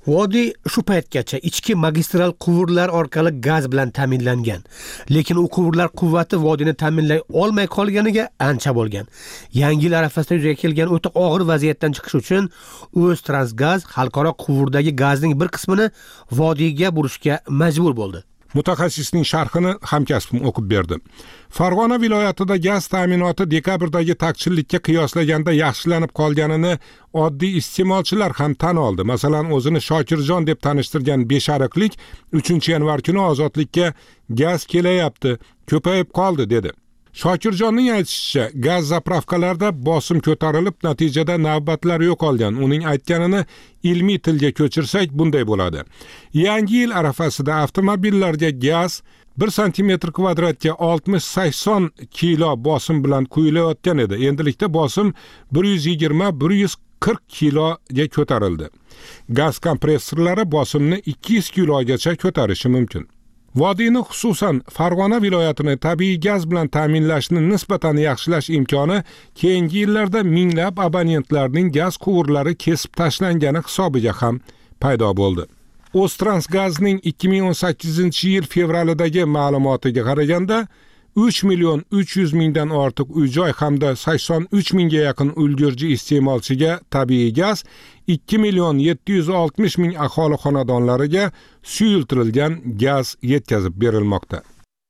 Vodiy shu paytgacha ichki magistral quvurlar orqali gaz bilan ta'minlangan, lekin u quvurlar quvvati vodiyni ta'minlay olmay qolganiga ancha bo'lgan. Yangi yil arafasida yuzaga kelgan o'ta og'ir vaziyatdan chiqish uchun O'ztransgaz xalqaro quvurdagi gazning bir qismini vodiyga burishga majbur bo'ldi. Mutaxassisning sharhini hamkasbim o'qib berdi. Farg'ona viloyatida gaz ta'minoti dekabrdagi taqchillikka qiyoslaganda yaxshilanib qolganini oddiy iste'molchilar ham tan oldi. Masalan, o'zini Shokirjon deb tanishtirgan beshariqlik uchinchi yanvar kuni Ozodlikka gaz kelayapti, ko'payib qoldi dedi. Shokirjonning aytishicha, gaz zapravkalarida bosim ko'tarilib, natijada navbatlar yo'qolgan. Uning aytganini ilmiy tilga ko'chirsak bunday bo'ladi. Yangi yil arafasida avtomobillarga gaz bir santimetr kvadratga oltmish sakson kilo bosim bilan quyilayotgan edi. Endilikda bosim bir yuz yigirma bir yuz qirq kiloga ko'tarildi. Gaz kompressorlari bosimni ikki yuz kilogacha ko'tarishi mumkin. Vodiyni, xususan Farg'ona viloyatini tabiiy gaz bilan ta'minlashni nisbatan yaxshilash imkoni keyingi yillarda minglab abonentlarning gaz quvurlari kesib tashlangani hisobiga ham paydo bo'ldi. O'ztransgazning ikki ming o'n sakkizinchi yil fevralidagi ma'lumotiga qaraganda uch million uch yuz mingdan ortiq uy-joy hamda sakson uch mingga yaqin ulgurji iste'molchiga tabiiy gaz, ikki million yetti yuz oltmish ming aholi xonadonlariga suyultirilgan gaz yetkazib berilmoqda.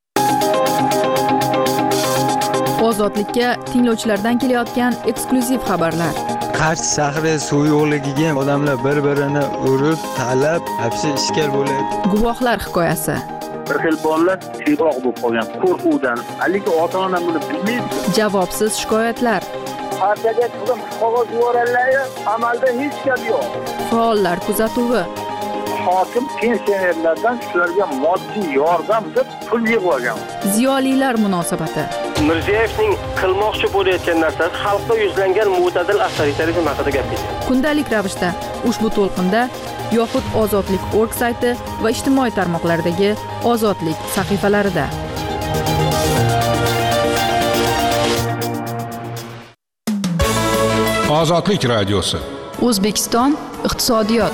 Ozodlikka tinglovchilardan kelayotgan eksklyuziv xabarlar. Qarshi shahri suv yo'qligiga odamlar bir-birini urib, talab, hapsi ishkal bo'lyapti. Guvohlar hikoyasi. Bir xil bolalar tiyroq bo'lib qolgan qo'rquvdan, lekin ota-ona buni bilmaydi. Javobsiz shikoyatlar. Partiyaga qizim qog'oz yuborganlar, amalda hech gap yo'q. Faollar kuzatuvi. Hokim pensionerlardan shularga moddiy yordam deb pul yig'ib. Ziyolilar munosabati. Mirziyevning qilmoqchi bo'layotgan narsasi xalqqa yuzlangan mo'tadil avtoritarizm haqida gapirdi. Kundalik ravishda ushbu to'lqinda yoxud Ozodlik nokta org sayti va ijtimoiy tarmoqlardagi Ozodlik sahifalarida. Ozodlik radiosi. O'zbekiston iqtisodiyot.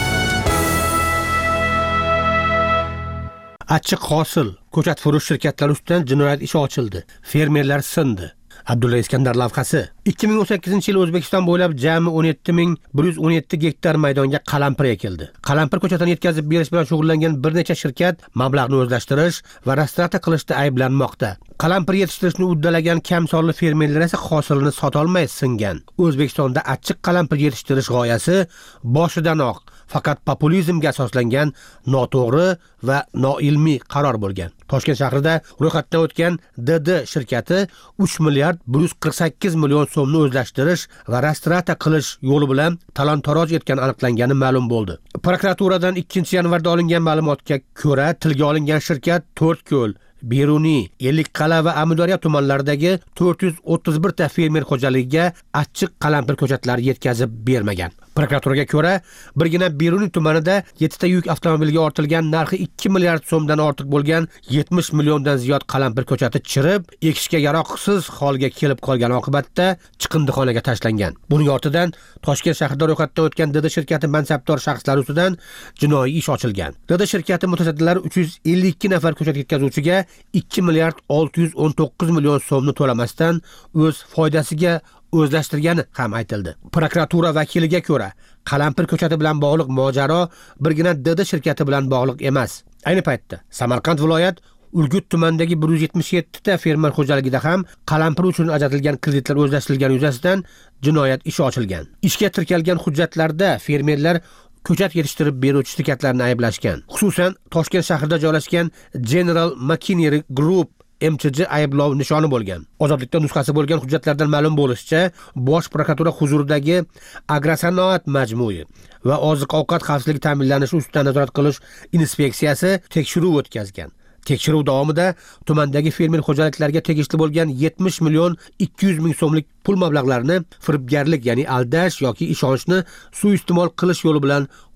Achchiq hosil ko'chat furush shirkatlari ustidan jinoyat ishi ochildi. Fermerlar sindi. Abdulla Iskandar lavhasi. ikki ming o'n sakkizinchi yil O'zbekiston bo'ylab jami o'n yetti ming bir yuz o'n yetti gektar maydonga qalampir ekildi. Qalampir ko'chatini yetkazib berish bilan shug'ullangan bir necha shirkat mablag'ni o'zlashtirish va restavratsiya qilishda ayblanmoqda. Qalampir yetishtirishni uddalagan kam sonli fermerlar esa hosilini sota olmay singan. O'zbekistonda achchiq qalampir yetishtirish g'oyasi boshidanoq faqat populizmga asoslangan noto'g'ri va noilmiy qaror bo'lgan. Toshkent shahrida ro'yxatdan o'tgan D D shirkati uch milliard bir yuz qirq sakkiz million so'mni o'zlashtirish va restavratsiya qilish yo'li bilan talon-taroj etgani aniqlangani ma'lum bo'ldi. Prokuraturadan ikkinchi yanvarda olingan ma'lumotga ko'ra, tilga olingan shirkat To'rtko'l, Beruniy, Ellikqal'a va Amudaryo tumanlaridagi to'rt yuz o'ttiz bir ta fermer xo'jaligiga achchiq qalampir ko'chatlari yetkazib bermagan. Prokuraturaga ko'ra, birgina Beruniy tumanida yetti ta yuk avtomobilga ortilgan narxi ikki milliard so'mdan ortiq bo'lgan yetmish milliondan ziyod qalampir ko'chati chirib, ekishga yaroqsiz holga kelib qolgan oqibatda chiqindixonaga tashlangan. Buning ortidan Toshkent shahrida ro'yxatdan o'tgan D D shirkati mansabdor shaxslari ustidan jinoiy ish ochilgan. D D shirkati mutasaddilari uch yuz ellik ikki nafar ko'chat yetkazuvchiga ikki milliard olti yuz o'n to'qqiz million so'mni to'lamasdan o'z foydasiga o'zlashtirgani ham aytildi. Prokuratura vakiliga ko'ra, qalampir ko'chati bilan bog'liq mojaro birgina D D shirkati bilan bog'liq emas. Ayni paytda Samarqand viloyat Urgut tumanidagi bir yuz yetmish yetti ta fermer xo'jaligida ham qalampir uchun ajratilgan kreditlar o'zlashtirilgani yuzasidan jinoyat ishi ochilgan. Ishga tirkalgan hujjatlarda fermerlar ko'chat yetishtirib beruvchi shirkatlarni ayblashgan. Xususan, Toshkent shahrida joylashgan General Machinery Group M Ch J ayblov nishoni bo'lgan. Ozodlikda nusxasi bo'lgan hujjatlardan ma'lum bo'lishicha, Bosh prokuratura huzuridagi Agrosanoat majmui va oziq-ovqat xavfsizligi ta'minlanishi ustidan nazorat qilish inspeksiyasi tekshiruv o'tkazgan. Tekshiruv davomida tumandagi fermer xo'jaliklariga tegishli bo'lgan yetmish million ikki yuz ming so'mlik pul mablag'larini firibgarlik, ya'ni aldash yoki ishonchni suiiste'mol qilish yo'li bilan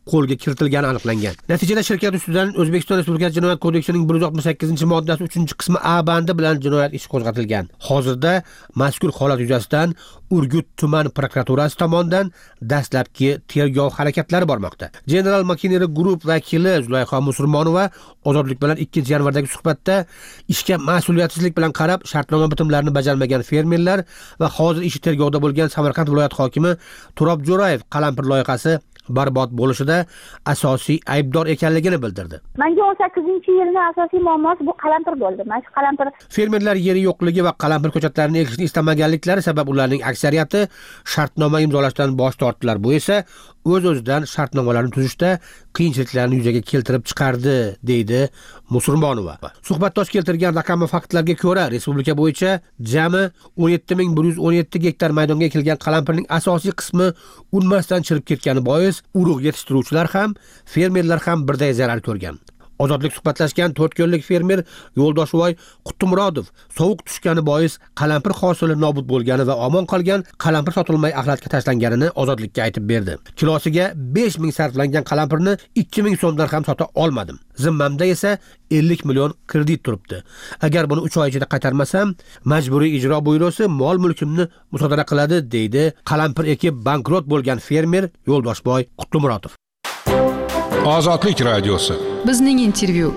qo'lga kiritilgani aniqlangan. Natijada shirkat ustidan O'zbekiston Respublikasi Jinoyat kodeksining bir yuz oltmish sakkizinchi moddasi uchinchi qismi A bandi bilan jinoyat ishi qo'zg'atilgan. Hozirda mazkur holat yuzasidan Urgut tuman prokuraturasi tomonidan dastlabki tergov harakatlari bormoqda. General Machinery Group vakili Zulayho Musurmonova Ozodlik bilan ikkinchi yanvardagi suhbatda ishga mas'uliyatsizlik bilan qarab shartnoma bitimlarini bajarmagan fermerlar va hozir ishi tergovda bo'lgan Samarqand viloyat hokimi Turob Jo'rayev qalampir loyihasi barbod bo'lishida asosiy aybdor ekanligini bildirdi. Menga o'n sakkizinchi yilning asosiy muammosi bu qalampir bo'ldi. Mana shu qalampir fermerlar yeri yo'qligi va qalampir ko'chatlarini ekishni istamaganliklari sabab ularning aksariyati shartnoma imzolashdan bosh tortdilar. Bu esa o'z-o'zidan shartnomalarni tuzishda qiyinchiliklarni yuzaga keltirib chiqardi, deydi Musurmonova. Suhbatdosh keltirgan raqam va faktlarga ko'ra, respublika bo'yicha jami o'n yetti ming bir yuz o'n yetti gektar maydonga ekilgan qalampirning asosiy qismi unmasdan chirib ketgani bois urug' yetishtiruvchilar ham, fermerlar ham birday zarar ko'rgan. Ozodlik suhbatlashgan to'rt ko'llik fermer Yo'ldoshivoy Qutumurodov sovuq tushgani bois qalampir hosili nobud bo'lgani va omon qolgan qalampir sotilmay axlatga tashlanganini Ozodlikka aytib berdi. Kilosiga besh ming sarflangan qalampirni ikki ming so'mdan ham sota olmadim. Zimmamda esa ellik million kredit turibdi. Agar buni uch oy ichida qaytarmasam, majburiy ijro byurosi mol mulkimni musodara qiladi, deydi qalampir ekib bankrot bo'lgan fermer Yo'ldoshivoy Qutumurodov. Ozodlik radiosi. Bizning intervyu.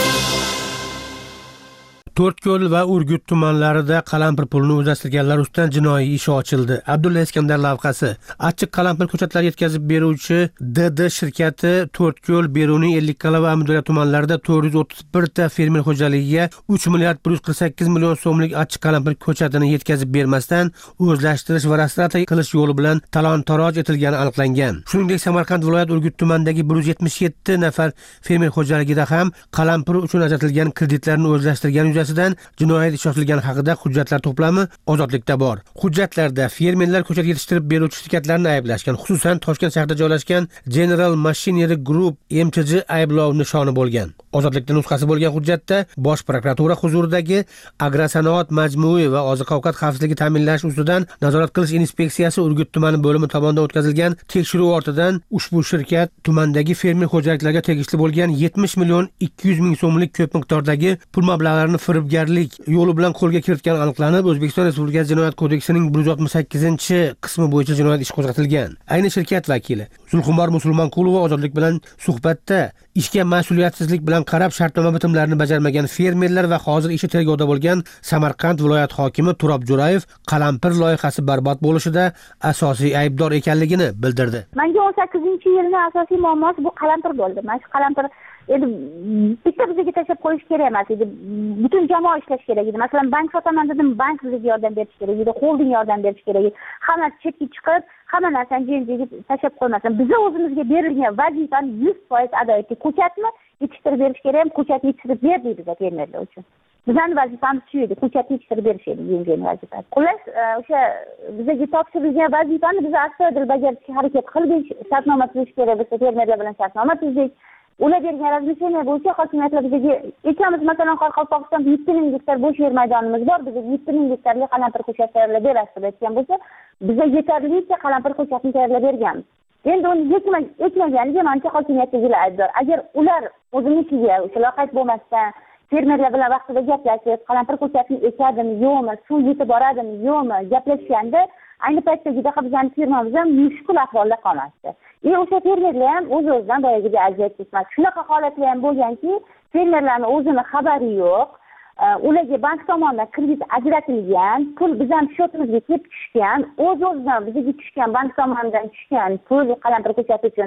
To'rtko'l va Urgut tumanlarida qalampir pulini o'zlashtirganlar ustidan jinoiy ish ochildi. Abdulla Iskandar lavhasi. Achchiq qalampir ko'chatlari yetkazib beruvchi D D shirkati To'rtko'l, Beruniy, Ellikqal'a va Amudaryo tumanlarida to'rt yuz o'ttiz bir ta fermer xo'jaligiga uch milliard bir yuz qirq sakkiz million so'mlik achchiq qalampir ko'chatini yetkazib bermasdan o'zlashtirish va restavratsiya qilish yo'li bilan talon-taroj etilgani aniqlangan. Shuningdek, Samarqand viloyat Urgut tumanidagi bir yuz yetmish yetti nafar fermer xo'jaligida ham qalampir uchun ajratilgan kreditlarni o'zlashtirgan yuzasidan jinoyat ishi ochilgani haqida hujjatlar to'plami Ozodlikda bor. Hujjatlarda fermerlar ko'chat yetishtirib beruvchi shirkatlarni ayblashgan, xususan Toshkent shahrida joylashgan General Machinery Group M T J ayblov nishoni bo'lgan. Ozodlikda nusxasi bo'lgan hujjatda Bosh prokuratura huzuridagi Agrosanoat majmui va oziq-ovqat xavfsizligi ta'minlash ustidan nazorat qilish inspeksiyasi Urgut tumani bo'limi tomonidan o'tkazilgan tekshiruv ortidan ushbu shirkat tumandagi fermer xo'jaliklarga tegishli bo'lgan yetmish million ikki yuz ming so'mlik ko'p miqdordagi pul mablag'larini firibgarlik yo'li bilan qo'lga kiritgani aniqlanib, O'zbekiston Respublikasi Jinoyat kodeksining bir yuz oltmish sakkizinchi qismi bo'yicha jinoyat ishi qo'zg'atilgan. Ayni shirkat vakili Zulxumor Musulmonqulova Ozodlik bilan suhbatda ishga mas'uliyatsizlik bilan qarab shartnoma bitimlarini bajarmagan fermerlar va hozir ishi tergovda bo'lgan Samarqand viloyat hokimi Turob Jo'rayev qalampir loyihasi barbod bo'lishida asosiy aybdor ekanligini bildirdi. Menga o'n sakkizinchi yilning asosiy muammosi bu qalampir bo'ldi. Mana shu qalampir endi bitta bizga tashlab qo'yish kerak emas edi. Butun jamoa ishlash kerak edi. Masalan, bank sotaman dedim, bank bizga yordam berish kerak edi, holding yordam berish kerak edi. Hammasi chetga chiqib, hamma narsani jenjiga tashlab qo'ymasin. Biz o'zimizga berilgan vazifani yuz foiz ado etdik. Ko'chatni yetishtirib berish kerak ham, ko'chatni yetishtirib berdik biz fermerlar uchun. Bizning vazifamiz shu edi, ko'chatni yetishtirib berish edi yengil vazifa. Xullas, o'sha bizga topshirilgan vazifani biz astoydil bajarishga harakat qildik. Shartnoma tuzish kerak bo'lsa, fermerlar bilan shartnoma tuzdik. Ular bergan razmesheniya bo'yicha hokimiyatlar bizga ekamiz, masalan, Qoraqalpog'istonda yetti ming gektar bo'sh yer maydonimiz bor. Bizga yetti ming gektarli qalampir ko'chat tayyorlab berasiz deb aytgan bo'lsa, bizga yetarlicha qalampir ko'chatni tayyorlab berganmiz. Endi uni yetmaganiga menimcha hokimiyatdagilar aybdor. Agar ular o'zinikiga o'sha loqayd bo'lmasdan fermerlar bilan vaqtida gaplashib, qalampir ko'chatni ekadimi, yo'qmi, suv yetib boradimi, yo'qmi gaplashganda ayni paytdagida bizning firmamiz ham mushkul ahvolda qolmasdi. E o'sha fermerlar ham o'z-o'zidan boyagiga aziyat chekmas. Shunaqa holatlar ham bo'lganki, fermerlarning o'zini xabari yo'q. Ularga bank tomonidan kredit ajratilgan, pul bizning shotimizga kelib tushgan, o'z-o'zidan bizga tushgan bank tomonidan tushgan pul qalampir ko'chati uchun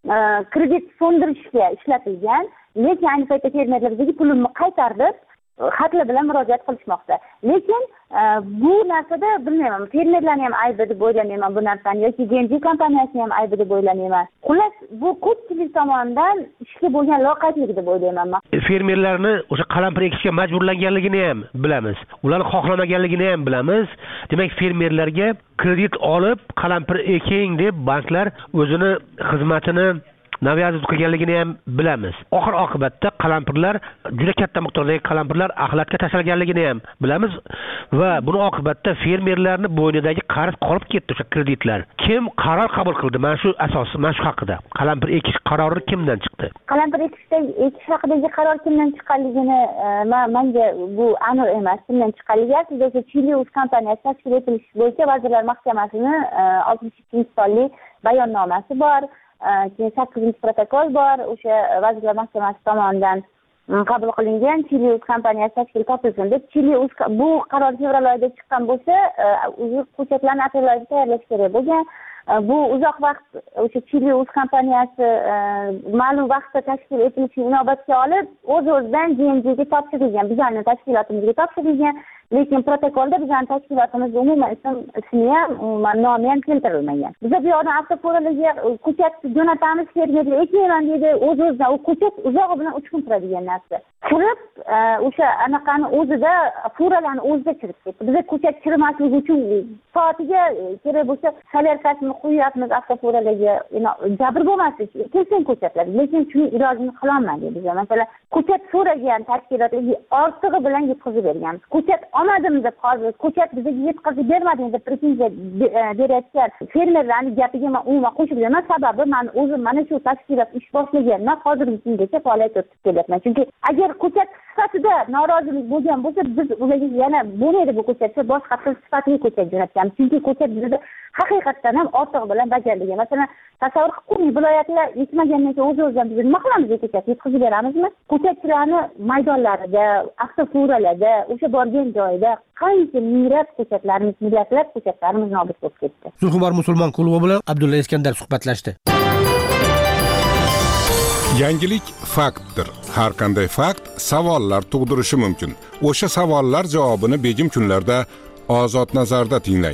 kredit so'ndirishga ishlatilgan. Lekin ayni paytda fermerlar bizga pulini qaytarib, xatlar bilan murojaat qilishmoqda. Lekin bu narsada bilmayman, fermerlarning ham aybi deb o'ylamayman bu narsani, yoki Genji kompaniyasining ham aybi deb o'ylamayman. Xullas, bu ko'pchilik tomonidan ishga bo'lgan loqaydlik deb o'ylayman. Fermerlarni o'sha qalampir ekishga majburlanganligini ham bilamiz. Ularni xohlamaganligini ham bilamiz. Demak, fermerlarga kredit olib qalampir eking deb banklar o'zini xizmatini navyazit qilganligini ham bilamiz. Oxir oqibatda qalampirlar juda katta miqdordagi qalampirlar axlatga tashlganligini ham bilamiz va buni oqibatda fermerlarning bo'ynidagi qarz qolib ketdi o'sha kreditlar. Kim qaror qabul qildi mana shu asos, mana shu haqida? Qalampir ekish qarori kimdan chiqdi? Qalampir ekishdagi ekish haqidagi qaror kimdan chiqqanligini menga bu aniq emas. Kimdan chiqqanligi aslida Chilius kompaniyasi tashkil etilishi bo'yicha Vazirlar Mahkamasining oltmish ikkinchi sonli bayonnomasi bor. Keyin sakkizinchi protokol bor. O'sha Vazirlar Mahkamasi tomonidan qabul qilingan Chilius kompaniyasi tashkil topilsin deb Chilius bu qaror fevral oyida chiqqan bo'lsa, o'zi ko'chatlarni aprel oyida tayyorlash kerak bo'lgan. Bu uzoq vaqt o'sha Chilius kompaniyasi ma'lum vaqtda tashkil etilishini inobatga olib, o'z-o'zidan G M G'ga topshirilgan, bizning tashkilotimizga topshirilgan. Lekin protokolda bizning tashkilotimiz umuman ism ismi ham, umuman nomi ham keltirilmagan. Biz bu yoqdan avtofuralaga ko'chat jo'natamiz, fermerga ekayman deydi, o'z-o'zidan u ko'chat uzog'i bilan uch kun turadigan narsa. Kirib, o'sha anaqani o'zida furalarni o'zida kirib ketdi. Biz ko'chat kirmasligi uchun soatiga kerak bo'lsa solyarkasini qo'yapmiz avtofuralaga, jabr bo'lmaslik, kelsin ko'chatlar. Lekin shuni ilojini qilolmadik biz. Masalan, ko'chat so'ragan tashkilotlarga ortig'i bilan yetkazib berganmiz. Ko'chat olmadim deb hozir ko'chat bizga yetkazib bermadingiz deb pretenziya berayotgan fermerlarning gapiga men umuman qo'shilmayman. Sababi men o'zim mana shu tashkilot ish boshlagandan hozirgi kungacha faoliyat yuritib kelyapman. Chunki agar ko'chat sifatida norozilik bo'lgan bo'lsa, biz ularga yana bo'lmaydi bu ko'chatga boshqa sifatli ko'chat jo'natganmiz. Chunki ko'chat bizda haqiqatdan ham ortig'i bilan bajarilgan. Masalan, tasavvur qilib, viloyatlar yetmagandan keyin o'z-o'zidan biz nima qilamiz? Ko'chat yetkazib beramizmi? Ko'chatchilarni maydonlarida, avtofuralarda, o'sha borgan joyida qancha minglab ko'chatlarimiz, millatlab ko'chatlarimiz nobud bo'lib ketdi. Zulhumor musulmon klubi bilan Abdulla Iskandar suhbatlashdi. Yangilik faktdir. Har qanday fakt savollar tug'dirishi mumkin. O'sha savollar javobini begim kunlarda Ozod nazarda tinglang.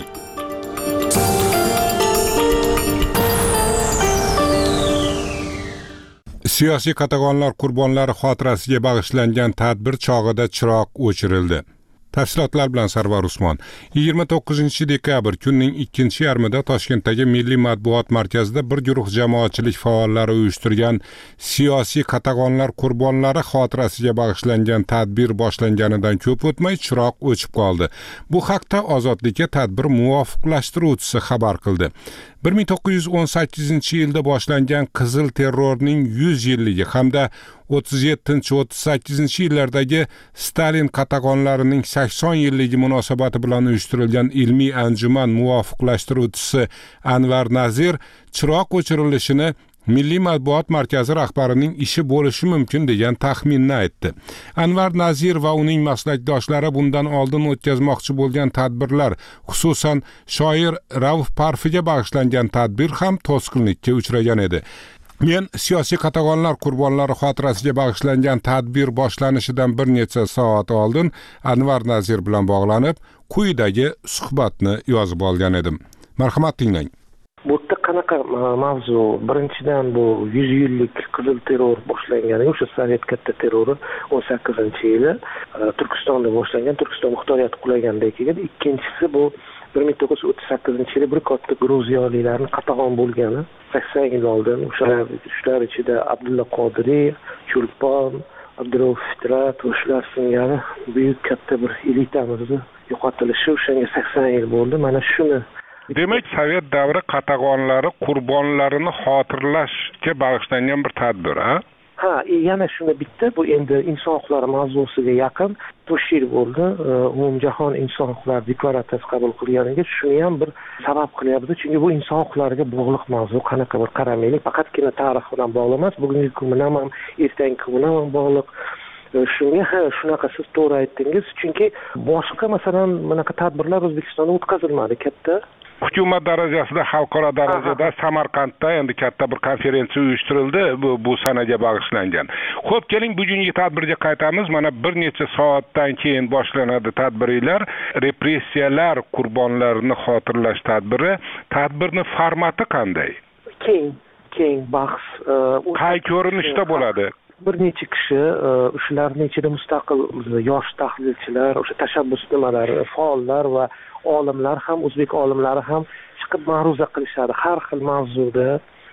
Siyosiy qatag'onlar qurbonlari xotirasiga bag'ishlangan tadbir chog'ida chiroq o'chirildi. Tafsilotlar bilan Sarvar Usmon. yigirma to'qqizinchi dekabr kunning ikkinchi yarmida Toshkentdagi Milliy matbuot markazida bir guruh jamoatchilik faollari uyushtirgan siyosiy qatag'onlar qurbonlari xotirasiga bag'ishlangan tadbir boshlanganidan ko'p o'tmay chiroq o'chib qoldi. Bu haqda Ozodlikka tadbir muvofiqlashtiruvchisi xabar qildi. bir ming to'qqiz yuz o'n sakkizinchi yilda boshlangan Qizil terrorning yuz yilligi hamda o'ttiz yettinchi o'ttiz sakkizinchi yillardagi Stalin qatag'onlarining sakson yilligi munosabati bilan uyushtirilgan ilmiy anjuman muvofiqlashtiruvchisi Anvar Nazir chiroq o'chirilishini Milliy matbuot markazi rahbarining ishi bo'lishi mumkin degan taxminni aytdi. Anvar Nazir va uning maslakdoshlari bundan oldin o'tkazmoqchi bo'lgan tadbirlar, xususan shoir Rauf Parfiga bag'ishlangan tadbir ham to'sqinlikka uchragan edi. Men siyosiy qatag'onlar qurbonlari xotirasiga bag'ishlangan tadbir boshlanishidan bir necha soat oldin Anvar Nazir bilan bog'lanib, quyidagi suhbatni yozib olgan edim. Marhamat tinglang. Bu yerda qanaqa mavzu? Birinchidan bu yuz yillik Qizil terror boshlangani, o'sha Sovet katta terrori o'n sakkizinchi yili Turkistonda boshlangan, Turkiston muxtoriyati qulagandan keyin. Ikkinchisi bu bir ming to'qqiz yuz o'ttiz sakkizinchi yili bir katta gruziyalilarning qatag'on bo'lgani, sakson yil oldin. O'sha shular ichida Abdulla Qodiriy, Chulpon, Abdurauf Fitrat va shular singari buyuk katta bir elitamizni yo'qotilishi o'shanga sakson yil bo'ldi. Mana shuni Demak, Sovet davri qatag'onlari qurbonlarini xotirlashga bag'ishlangan bir tadbir, ha? Ha, yana shuni bitta, bu endi inson huquqlari mavzusiga yaqin to'rt yil bo'ldi. Umumjahon inson huquqlari deklaratsiyasi qabul qilganiga shuni ham bir sabab qilyapti. Chunki bu inson huquqlariga bog'liq mavzu, qanaqa bir qaramaylik, faqatgina tarix bilan bog'liq emas, bugungi kun bilan ham, ertangi kun bilan ham bog'liq. Shunga ha, shunaqa siz to'g'ri aytdingiz. Chunki boshqa masalan, bunaqa tadbirlar O'zbekistonda o'tkazilmadi katta. Hukumat darajasida, xalqaro darajada Samarqandda endi katta bir konferensiya uyushtirildi bu, bu sanaga bag'ishlangan. Xo'p, keling bugungi tadbirga qaytamiz. Mana bir necha soatdan keyin boshlanadi tadbirlar. Repressiyalar qurbonlarini xotirlash tadbiri. Tadbirni formati qanday? Keng, keng bahs. Qay ko'rinishda bo'ladi? Bir necha kishi, shularning ichida mustaqil yosh tahlilchilar, o'sha tashabbus nimalari, faollar va olimlar ham, o'zbek olimlari ham chiqib ma'ruza qilishadi har xil mavzuda.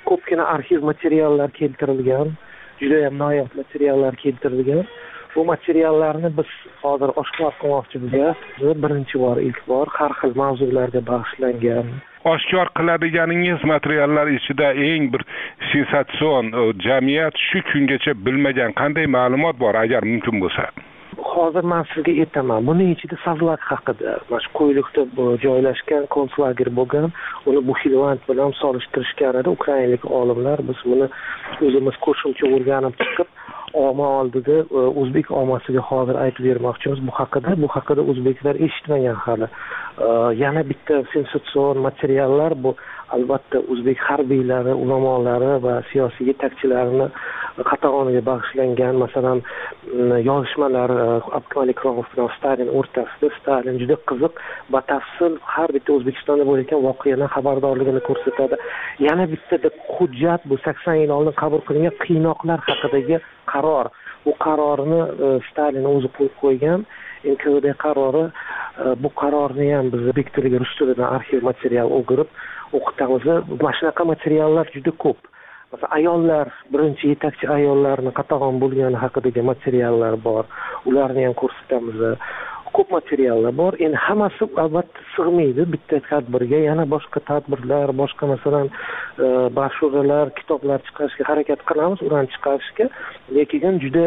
ko'pgina arxiv materiallar keltirilgan, juda ham noyob materiallar keltirilgan. Bu materiallarni biz hozir oshkor qilmoqchimiz. Birinchi bor, ilk bor har xil mavzularga bag'ishlangan. Oshkor qiladiganingiz materiallar ichida eng bir sensatsion, jamiyat shu kungacha bilmagan qanday ma'lumot bor, agar mumkin bo'lsa? Hozir men sizga aytaman. Buning ichida Savlak haqida, mana shu Qo'yliqda joylashgan konslager bo'lgan, uni Buxilvand bilan solishtirishganida ukrainalik olimlar biz buni o'zimiz qo'shimcha o'rganib chiqib, omma oldida o'zbek ommasiga hozir aytib bermoqchimiz bu haqida. Bu haqida o'zbeklar eshitmagan hali. Yana bitta sensatsion materiallar bu albatta o'zbek harbiylari, ulamolari va siyosiy yetakchilarini qatag'oniga bag'ishlangan, masalan, yozishmalar Abdumalik Ikromov bilan Stalin o'rtasida. Stalin juda qiziq, batafsil har bitta O'zbekistonda bo'layotgan voqeadan xabardorligini ko'rsatadi. Yana bitta hujjat bu sakson yil oldin qabul qilingan qiynoqlar haqidagi qaror. Bu qarorni Stalin o'zi qo'yib qo'ygan. N K V D qarori, bu qarorni ham biz o'zbek tiliga, rus tilidan arxiv material o'girib o'qitamiz. Mana shunaqa materiallar juda ko'p. Masalan, ayollar, birinchi yetakchi ayollarni qatag'on bo'lgani haqidagi materiallar bor. Ularni ham ko'rsatamiz. Ko'p materiallar bor. Endi hammasi albatta sig'maydi bitta tadbirga. Yana boshqa tadbirlar, boshqa masalan, broshuralar, kitoblar chiqarishga harakat qilamiz, ularni chiqarishga. Lekin juda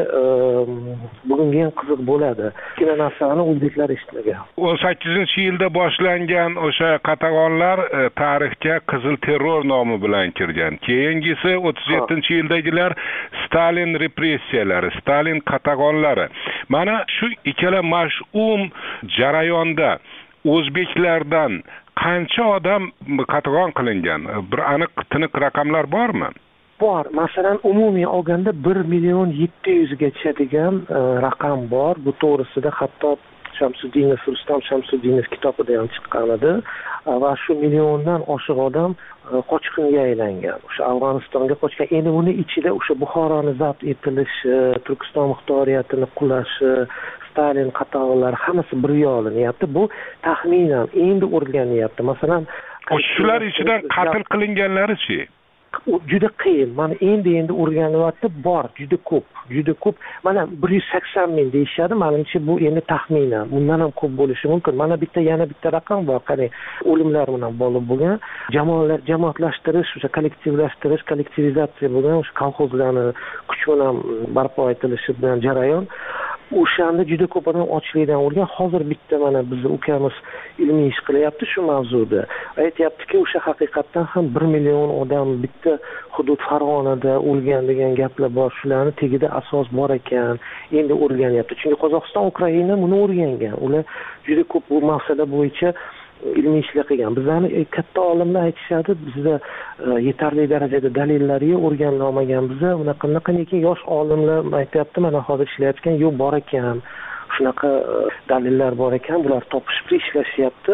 bugunga ham qiziq bo'ladi. Ikkita narsani o'zbeklar eshitmagan. o'n sakkizinchi yilda boshlangan o'sha qatag'onlar tarixga Qizil terror nomi bilan kirgan. Keyingisi o'ttiz yettinchi yildagilar Stalin repressiyalari, Stalin qatag'onlari. Mana shu ikkala mash'um jarayonda o'zbeklardan qancha odam qatag'on qilingan? Bir aniq tiniq raqamlar bormi? Bor. Masalan, umumiy olganda bir million yetti yuz gacha degan raqam bor. Bu to'g'risida hatto Shamsuddinov, Rustam Shamsuddinov kitobida ham chiqqan edi. Va shu milliondan oshiq odam qochqinga aylangan. O'sha Afg'onistonga qochgan. Endi uni ichida o'sha Buxoroni zabt etilishi, Turkiston muxtoriyatini qulashi, Stalin qatag'onlari hammasi birga olinyapti. Bu taxminan endi o'rganilyapti. Masalan, shular ichidan qatl qilinganlari-chi? Juda qiyin. Mana endi endi o'rganilyapti, bor, juda ko'p, juda ko'p. Mana bir yuz sakson ming deyishadi. Menimcha bu endi taxminan, bundan ham ko'p bo'lishi mumkin. Mana bitta yana bitta raqam bor. Qarang, o'limlar bilan bog'liq bo'lgan, jamoalar jamoatlashtirish, o'sha kollektivlashtirish, kollektivizatsiya bo'lgan, o'sha kolxozlarni kuch bilan barpo etilishi bilan jarayon. O'shanda juda ko'p odam ochlikdan o'lgan. Hozir bitta mana bizni ukamiz ilmiy ish qilyapti shu mavzuda. Aytyaptiki, o'sha haqiqatdan ham bir million odam bitta hudud Farg'onada o'lgan degan gaplar bor. Shularni tagida asos bor ekan. Endi o'rganyapti. Chunki Qozog'iston, Ukraina buni o'rgangan. Ular juda ko'p bu masala bo'yicha ilmiy ishlar qilgan. Bizlarni katta olimlar aytishadi, bizda yetarli darajada dalillariga o'rganilmagan. Bizda unaqa lekin yosh olimlar aytayapti, mana hozir ishlayotgan, yo'q bor ekan. Shunaqa dalillar bor ekan, bular topishib ishlashyapti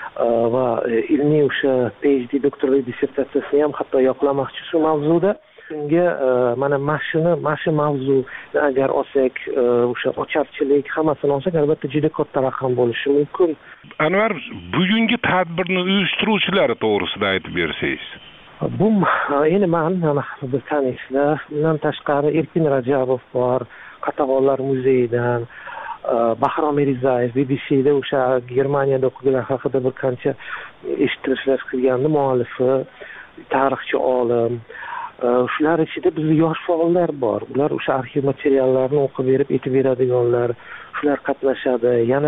va ilmiy o'sha PhD doktorlik dissertatsiyasini ham hatto yoqlamoqchi shu mavzuda. Shunga mana mashina, mashina mavzu agar olsak, o'sha ocharchilik hammasini olsak, albatta juda katta raqam bo'lishi mumkin. Anvar, bugungi tadbirni uyushtiruvchilari to'g'risida aytib bersangiz. Bu endi men mana siz tanishlar, bundan tashqari Erkin Rajabov bor, Qatag'onlar muzeyidan, Bahrom Mirizayev B B C'da o'sha Germaniyada o'qiganlar haqida bir qancha eshittirishlar qilgandi, muallifi, tarixchi olim. Shular ichida bizning yosh faollar bor. Ular o'sha arxiv materiallarni o'qib berib, aytib beradiganlar, shular qatnashadi. Yana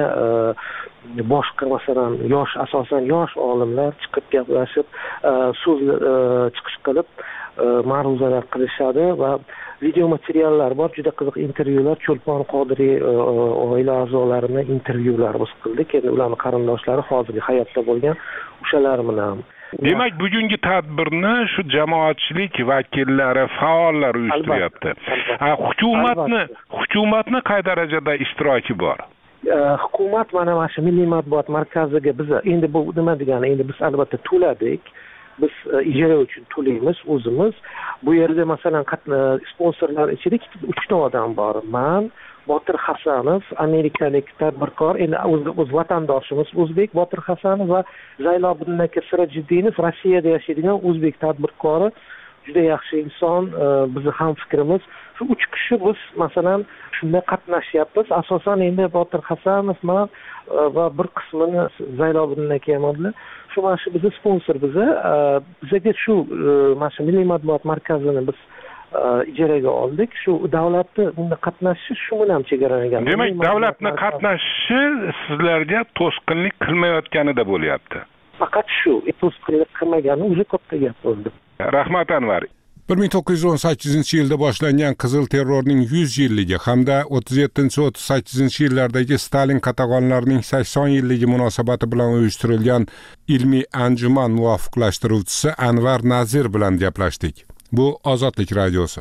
boshqa masalan yosh, asosan yosh olimlar chiqib gaplashib, so'z chiqish qilib, ma'ruzalar qilishadi va video materiallar bor, juda qiziq intervyular. Cho'lpon Qodiriy oila a'zolarini intervyulari biz qildik. Endi ularning qarindoshlari hozirgi hayotda bo'lgan o'shalar bilan. Demak, bugungi tadbirni shu jamoatchilik vakillari, faollar uyushtiryapti. Hukumatni, hukumatni qay darajada ishtiroki bor? Hukumat mana mana shu Milliy matbuot markaziga biz endi bu nima degani, endi biz albatta to'ladik. Biz ijara uchun to'laymiz o'zimiz. Bu yerda masalan sponsorlar ichida uchta odam bor. Men, Botir Hasanov, amerikalik tadbirkor, endi o'z vatandoshimiz o'zbek Botir Hasanov va Zaylobuddin aka Sirajiddinov, Rossiyada yashaydigan o'zbek tadbirkori. juda yaxshi inson, bizni ham fikrimiz shu uch kishi biz masalan shunda qatnashyapmiz. Asosan endi Botir Hasanov man va bir qismini Zaylobiddin aka hamdirlar. Shu mana shu bizni sponsor biza. Bizga shu mana shu Milliy matbuot markazini biz ijaraga oldik. Shu davlatni bunda qatnashishi shu bilan chegaralagan. Demak, davlatning qatnashishi sizlarga to'sqinlik qilmayotganida bo'lyapti. Faqat shu to'sqinlik qilmagani o'zi katta gap bo'ldi. Rahmat Anvar. bir ming to'qqiz yuz o'n sakkizinchi yilda boshlangan Qizil terrorning yuz yilligi hamda o'ttiz yettinchi o'ttiz sakkizinchi yillardagi Stalin qatag'onlarining sakson yilligi munosabati bilan uyushtirilgan ilmiy anjuman muvofiqlashtiruvchisi Anvar Nazir bilan gaplashdik. Bu Ozodlik radiosi.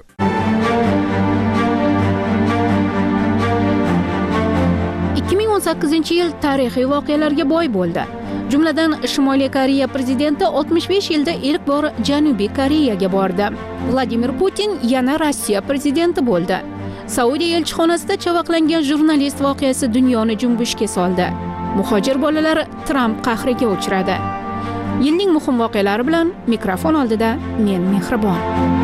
ikki ming o'n sakkizinchi yil tarixiy voqealarga boy bo'ldi. Jumladan Shimoliy Koreya prezidenti oltmish besh yilda ilk bor Janubiy Koreyaga bordi. Vladimir Putin yana Rossiya prezidenti bo'ldi. Saudiya elchixonasida chavaqlangan jurnalist voqeasi dunyoni junbushga soldi. Muhojir bolalar Tramp qahriga uchradi. Yilning muhim voqealari bilan mikrofon oldida men Mehribon.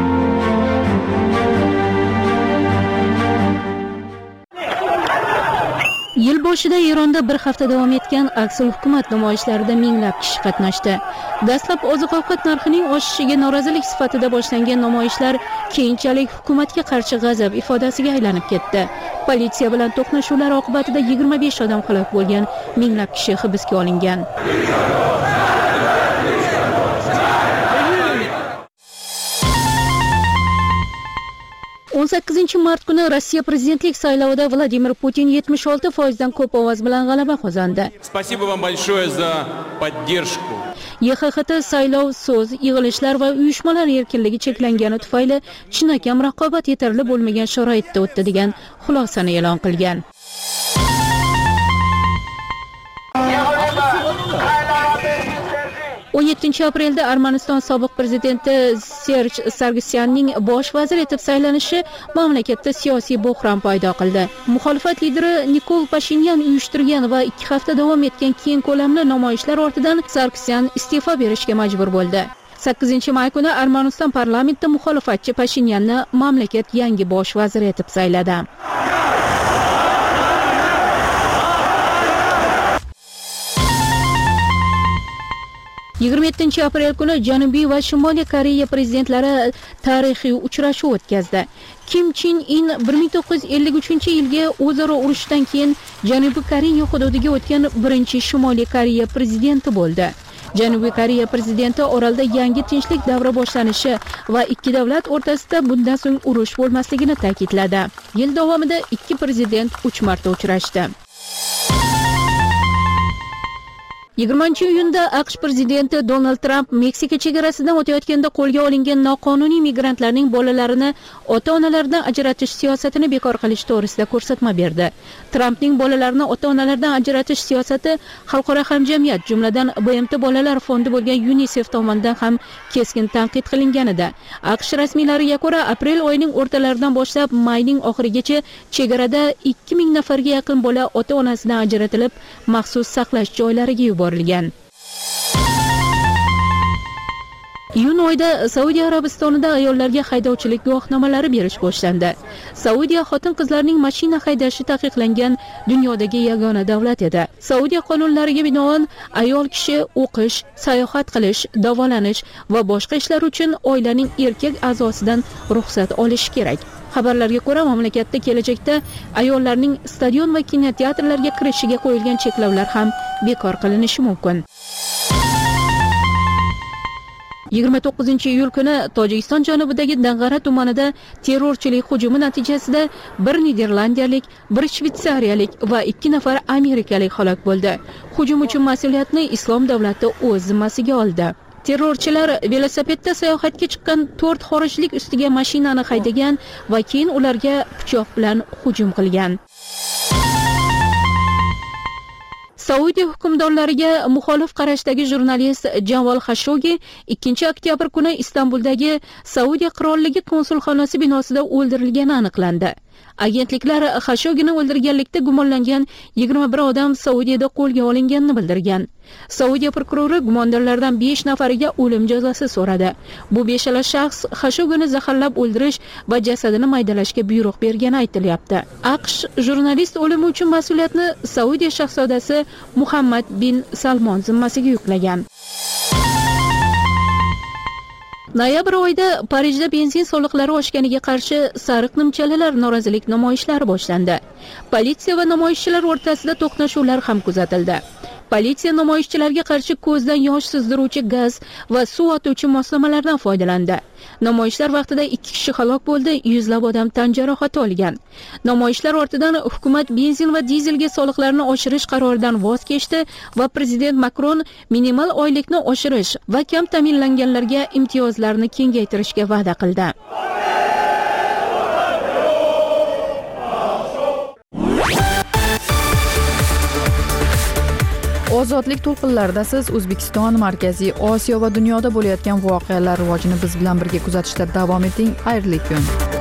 Yil boshida Eronda bir hafta davom etgan aksiya hukumat namoyishlarida minglab kishi qatnashdi. Dastlab oziq-ovqat narxining oshishiga norozilik sifatida boshlangan namoyishlar keyinchalik hukumatga qarshi g'azab ifodasiga aylanib ketdi. Politsiya bilan to'qnashuvlar oqibatida yigirma besh odam halok bo'lgan, minglab kishi hibsga olingan. o'n sakkizinchi mart kuni Rossiya prezidentlik saylovida Vladimir Putin yetmish olti foiz dan ko'p ovoz bilan g'alaba qozondi. Спасибо вам большое за поддержку. Y X X T saylov, so'z, yig'ilishlar va uyushmalar erkinligi cheklangani tufayli chinakam raqobat yetarli bo'lmagan sharoitda o'tdi degan xulosani e'lon qilgan. o'n yettinchi aprelda Armaniston sobiq prezidenti Serj Sargsyanning bosh vazir etib saylanishi mamlakatda siyosiy bo'hron paydo qildi. Muxolifat lideri Nikol Pashinyan uyushtirgan va ikki hafta davom etgan keng ko'lamli namoyishlar ortidan Sargsyan iste'fo berishga majbur bo'ldi. sakkizinchi may kuni Armaniston parlamentida muxolifatchi Pashinyanni mamlakat yangi bosh vazir etib sayladi. yigirma yettinchi aprel kuni Janubiy va Shimoliy Koreya prezidentlari tarixiy uchrashuv o'tkazdi. Kim Chen In bir ming to'qqiz yuz ellik uchinchi yilgi o'zaro urushdan keyin Janubiy Koreya hududiga o'tgan birinchi Shimoliy Koreya prezidenti bo'ldi. Janubiy Koreya prezidenti orolda yangi tinchlik davri boshlanishi va ikki davlat o'rtasida bundan so'ng urush bo'lmasligini ta'kidladi. Yil davomida ikki prezident uch marta uchrashdi. yigirmanchi iyunda AQSh prezidenti Donald Trump Meksika chegarasidan o'tayotganda qo'lga olingan noqonuniy migrantlarning bolalarini ota-onalaridan ajratish siyosatini bekor qilish to'g'risida ko'rsatma berdi. Trumpning bolalarini ota-onalardan ajratish siyosati xalqaro hamjamiyat, jumladan B M T bolalar fondi bo'lgan UNICEF tomonidan ham keskin tanqid qilinganida. AQSh rasmiylariga ko'ra, aprel oyining o'rtalaridan boshlab mayning oxirigacha chegarada ikki ming nafarga yaqin bola ota-onasidan ajratilib, maxsus saqlash joylariga yuborilgan. Iyun oyida Saudiya Arabistonida ayollarga haydovchilik guvohnomalari berish boshlandi. Saudiya xotin-qizlarning mashina haydashi taqiqlangan dunyodagi yagona davlat edi. Saudiya qonunlariga binoan ayol kishi o'qish, sayohat qilish, davolanish va boshqa ishlar uchun oilaning erkak a'zosidan ruxsat olishi kerak. Xabarlarga ko'ra, mamlakatda kelajakda ayollarning stadion va kinoteatrlarga kirishiga qo'yilgan cheklovlar ham bekor qilinishi mumkin. yigirma to'qqizinchi iyul kuni Tojikiston janubidagi Dang'ara tumanida terrorchilik hujumi natijasida bir niderlandiyalik, bir shvetsariyalik va ikki nafar amerikalik halok bo'ldi. Hujum uchun mas'uliyatni Islom davlati o'z zimmasiga oldi. Terrorchilar velosipedda sayohatga chiqqan to'rt xorijlik ustiga mashinani haydagan va keyin ularga pichoq bilan hujum qilgan. Saudiya hukmdorlariga muxolif qarashdagi jurnalist Javal Khashoggi ikkinchi oktyabr kuni Istanbuldagi Saudiya qirolligi konsulxonasi binosida o'ldirilgani aniqlandi. Agentliklar Xashogini o'ldirganlikda gumonlangan yigirma bir odam Saudiyada qo'lga olinganini bildirgan. Saudiya prokurori gumondorlardan besh nafariga o'lim jazosi so'radi. Bu beshala shaxs Xashogini zaharlab o'ldirish va jasadini maydalashga buyruq bergani aytilyapti. AQSh jurnalist o'limi uchun mas'uliyatni Saudiya shahzodasi Muhammad bin Salmon zimmasiga yuklagan. Noyabr oyida Parijda benzin soliqlari oshganiga qarshi sariq nimchalalar norozilik namoyishlari boshlandi. Politsiya va namoyishchilar o'rtasida to'qnashuvlar ham kuzatildi. Politsiya namoyishchilarga qarshi ko'zdan yosh sizdiruvchi gaz va suv otuvchi moslamalardan foydalandi. Namoyishlar vaqtida ikki kishi halok bo'ldi, yuzlab odam tan jarohati olgan. Namoyishlar ortidan hukumat benzin va dizelga soliqlarni oshirish qaroridan voz kechdi va prezident Makron minimal oylikni oshirish va kam ta'minlanganlarga imtiyozlarni kengaytirishga va'da qildi. Ozodlik to'lqinlarida siz O'zbekiston, Markaziy Osiyo va dunyoda bo'layotgan voqealar rivojini biz bilan birga kuzatishda davom eting. Xayrli kun.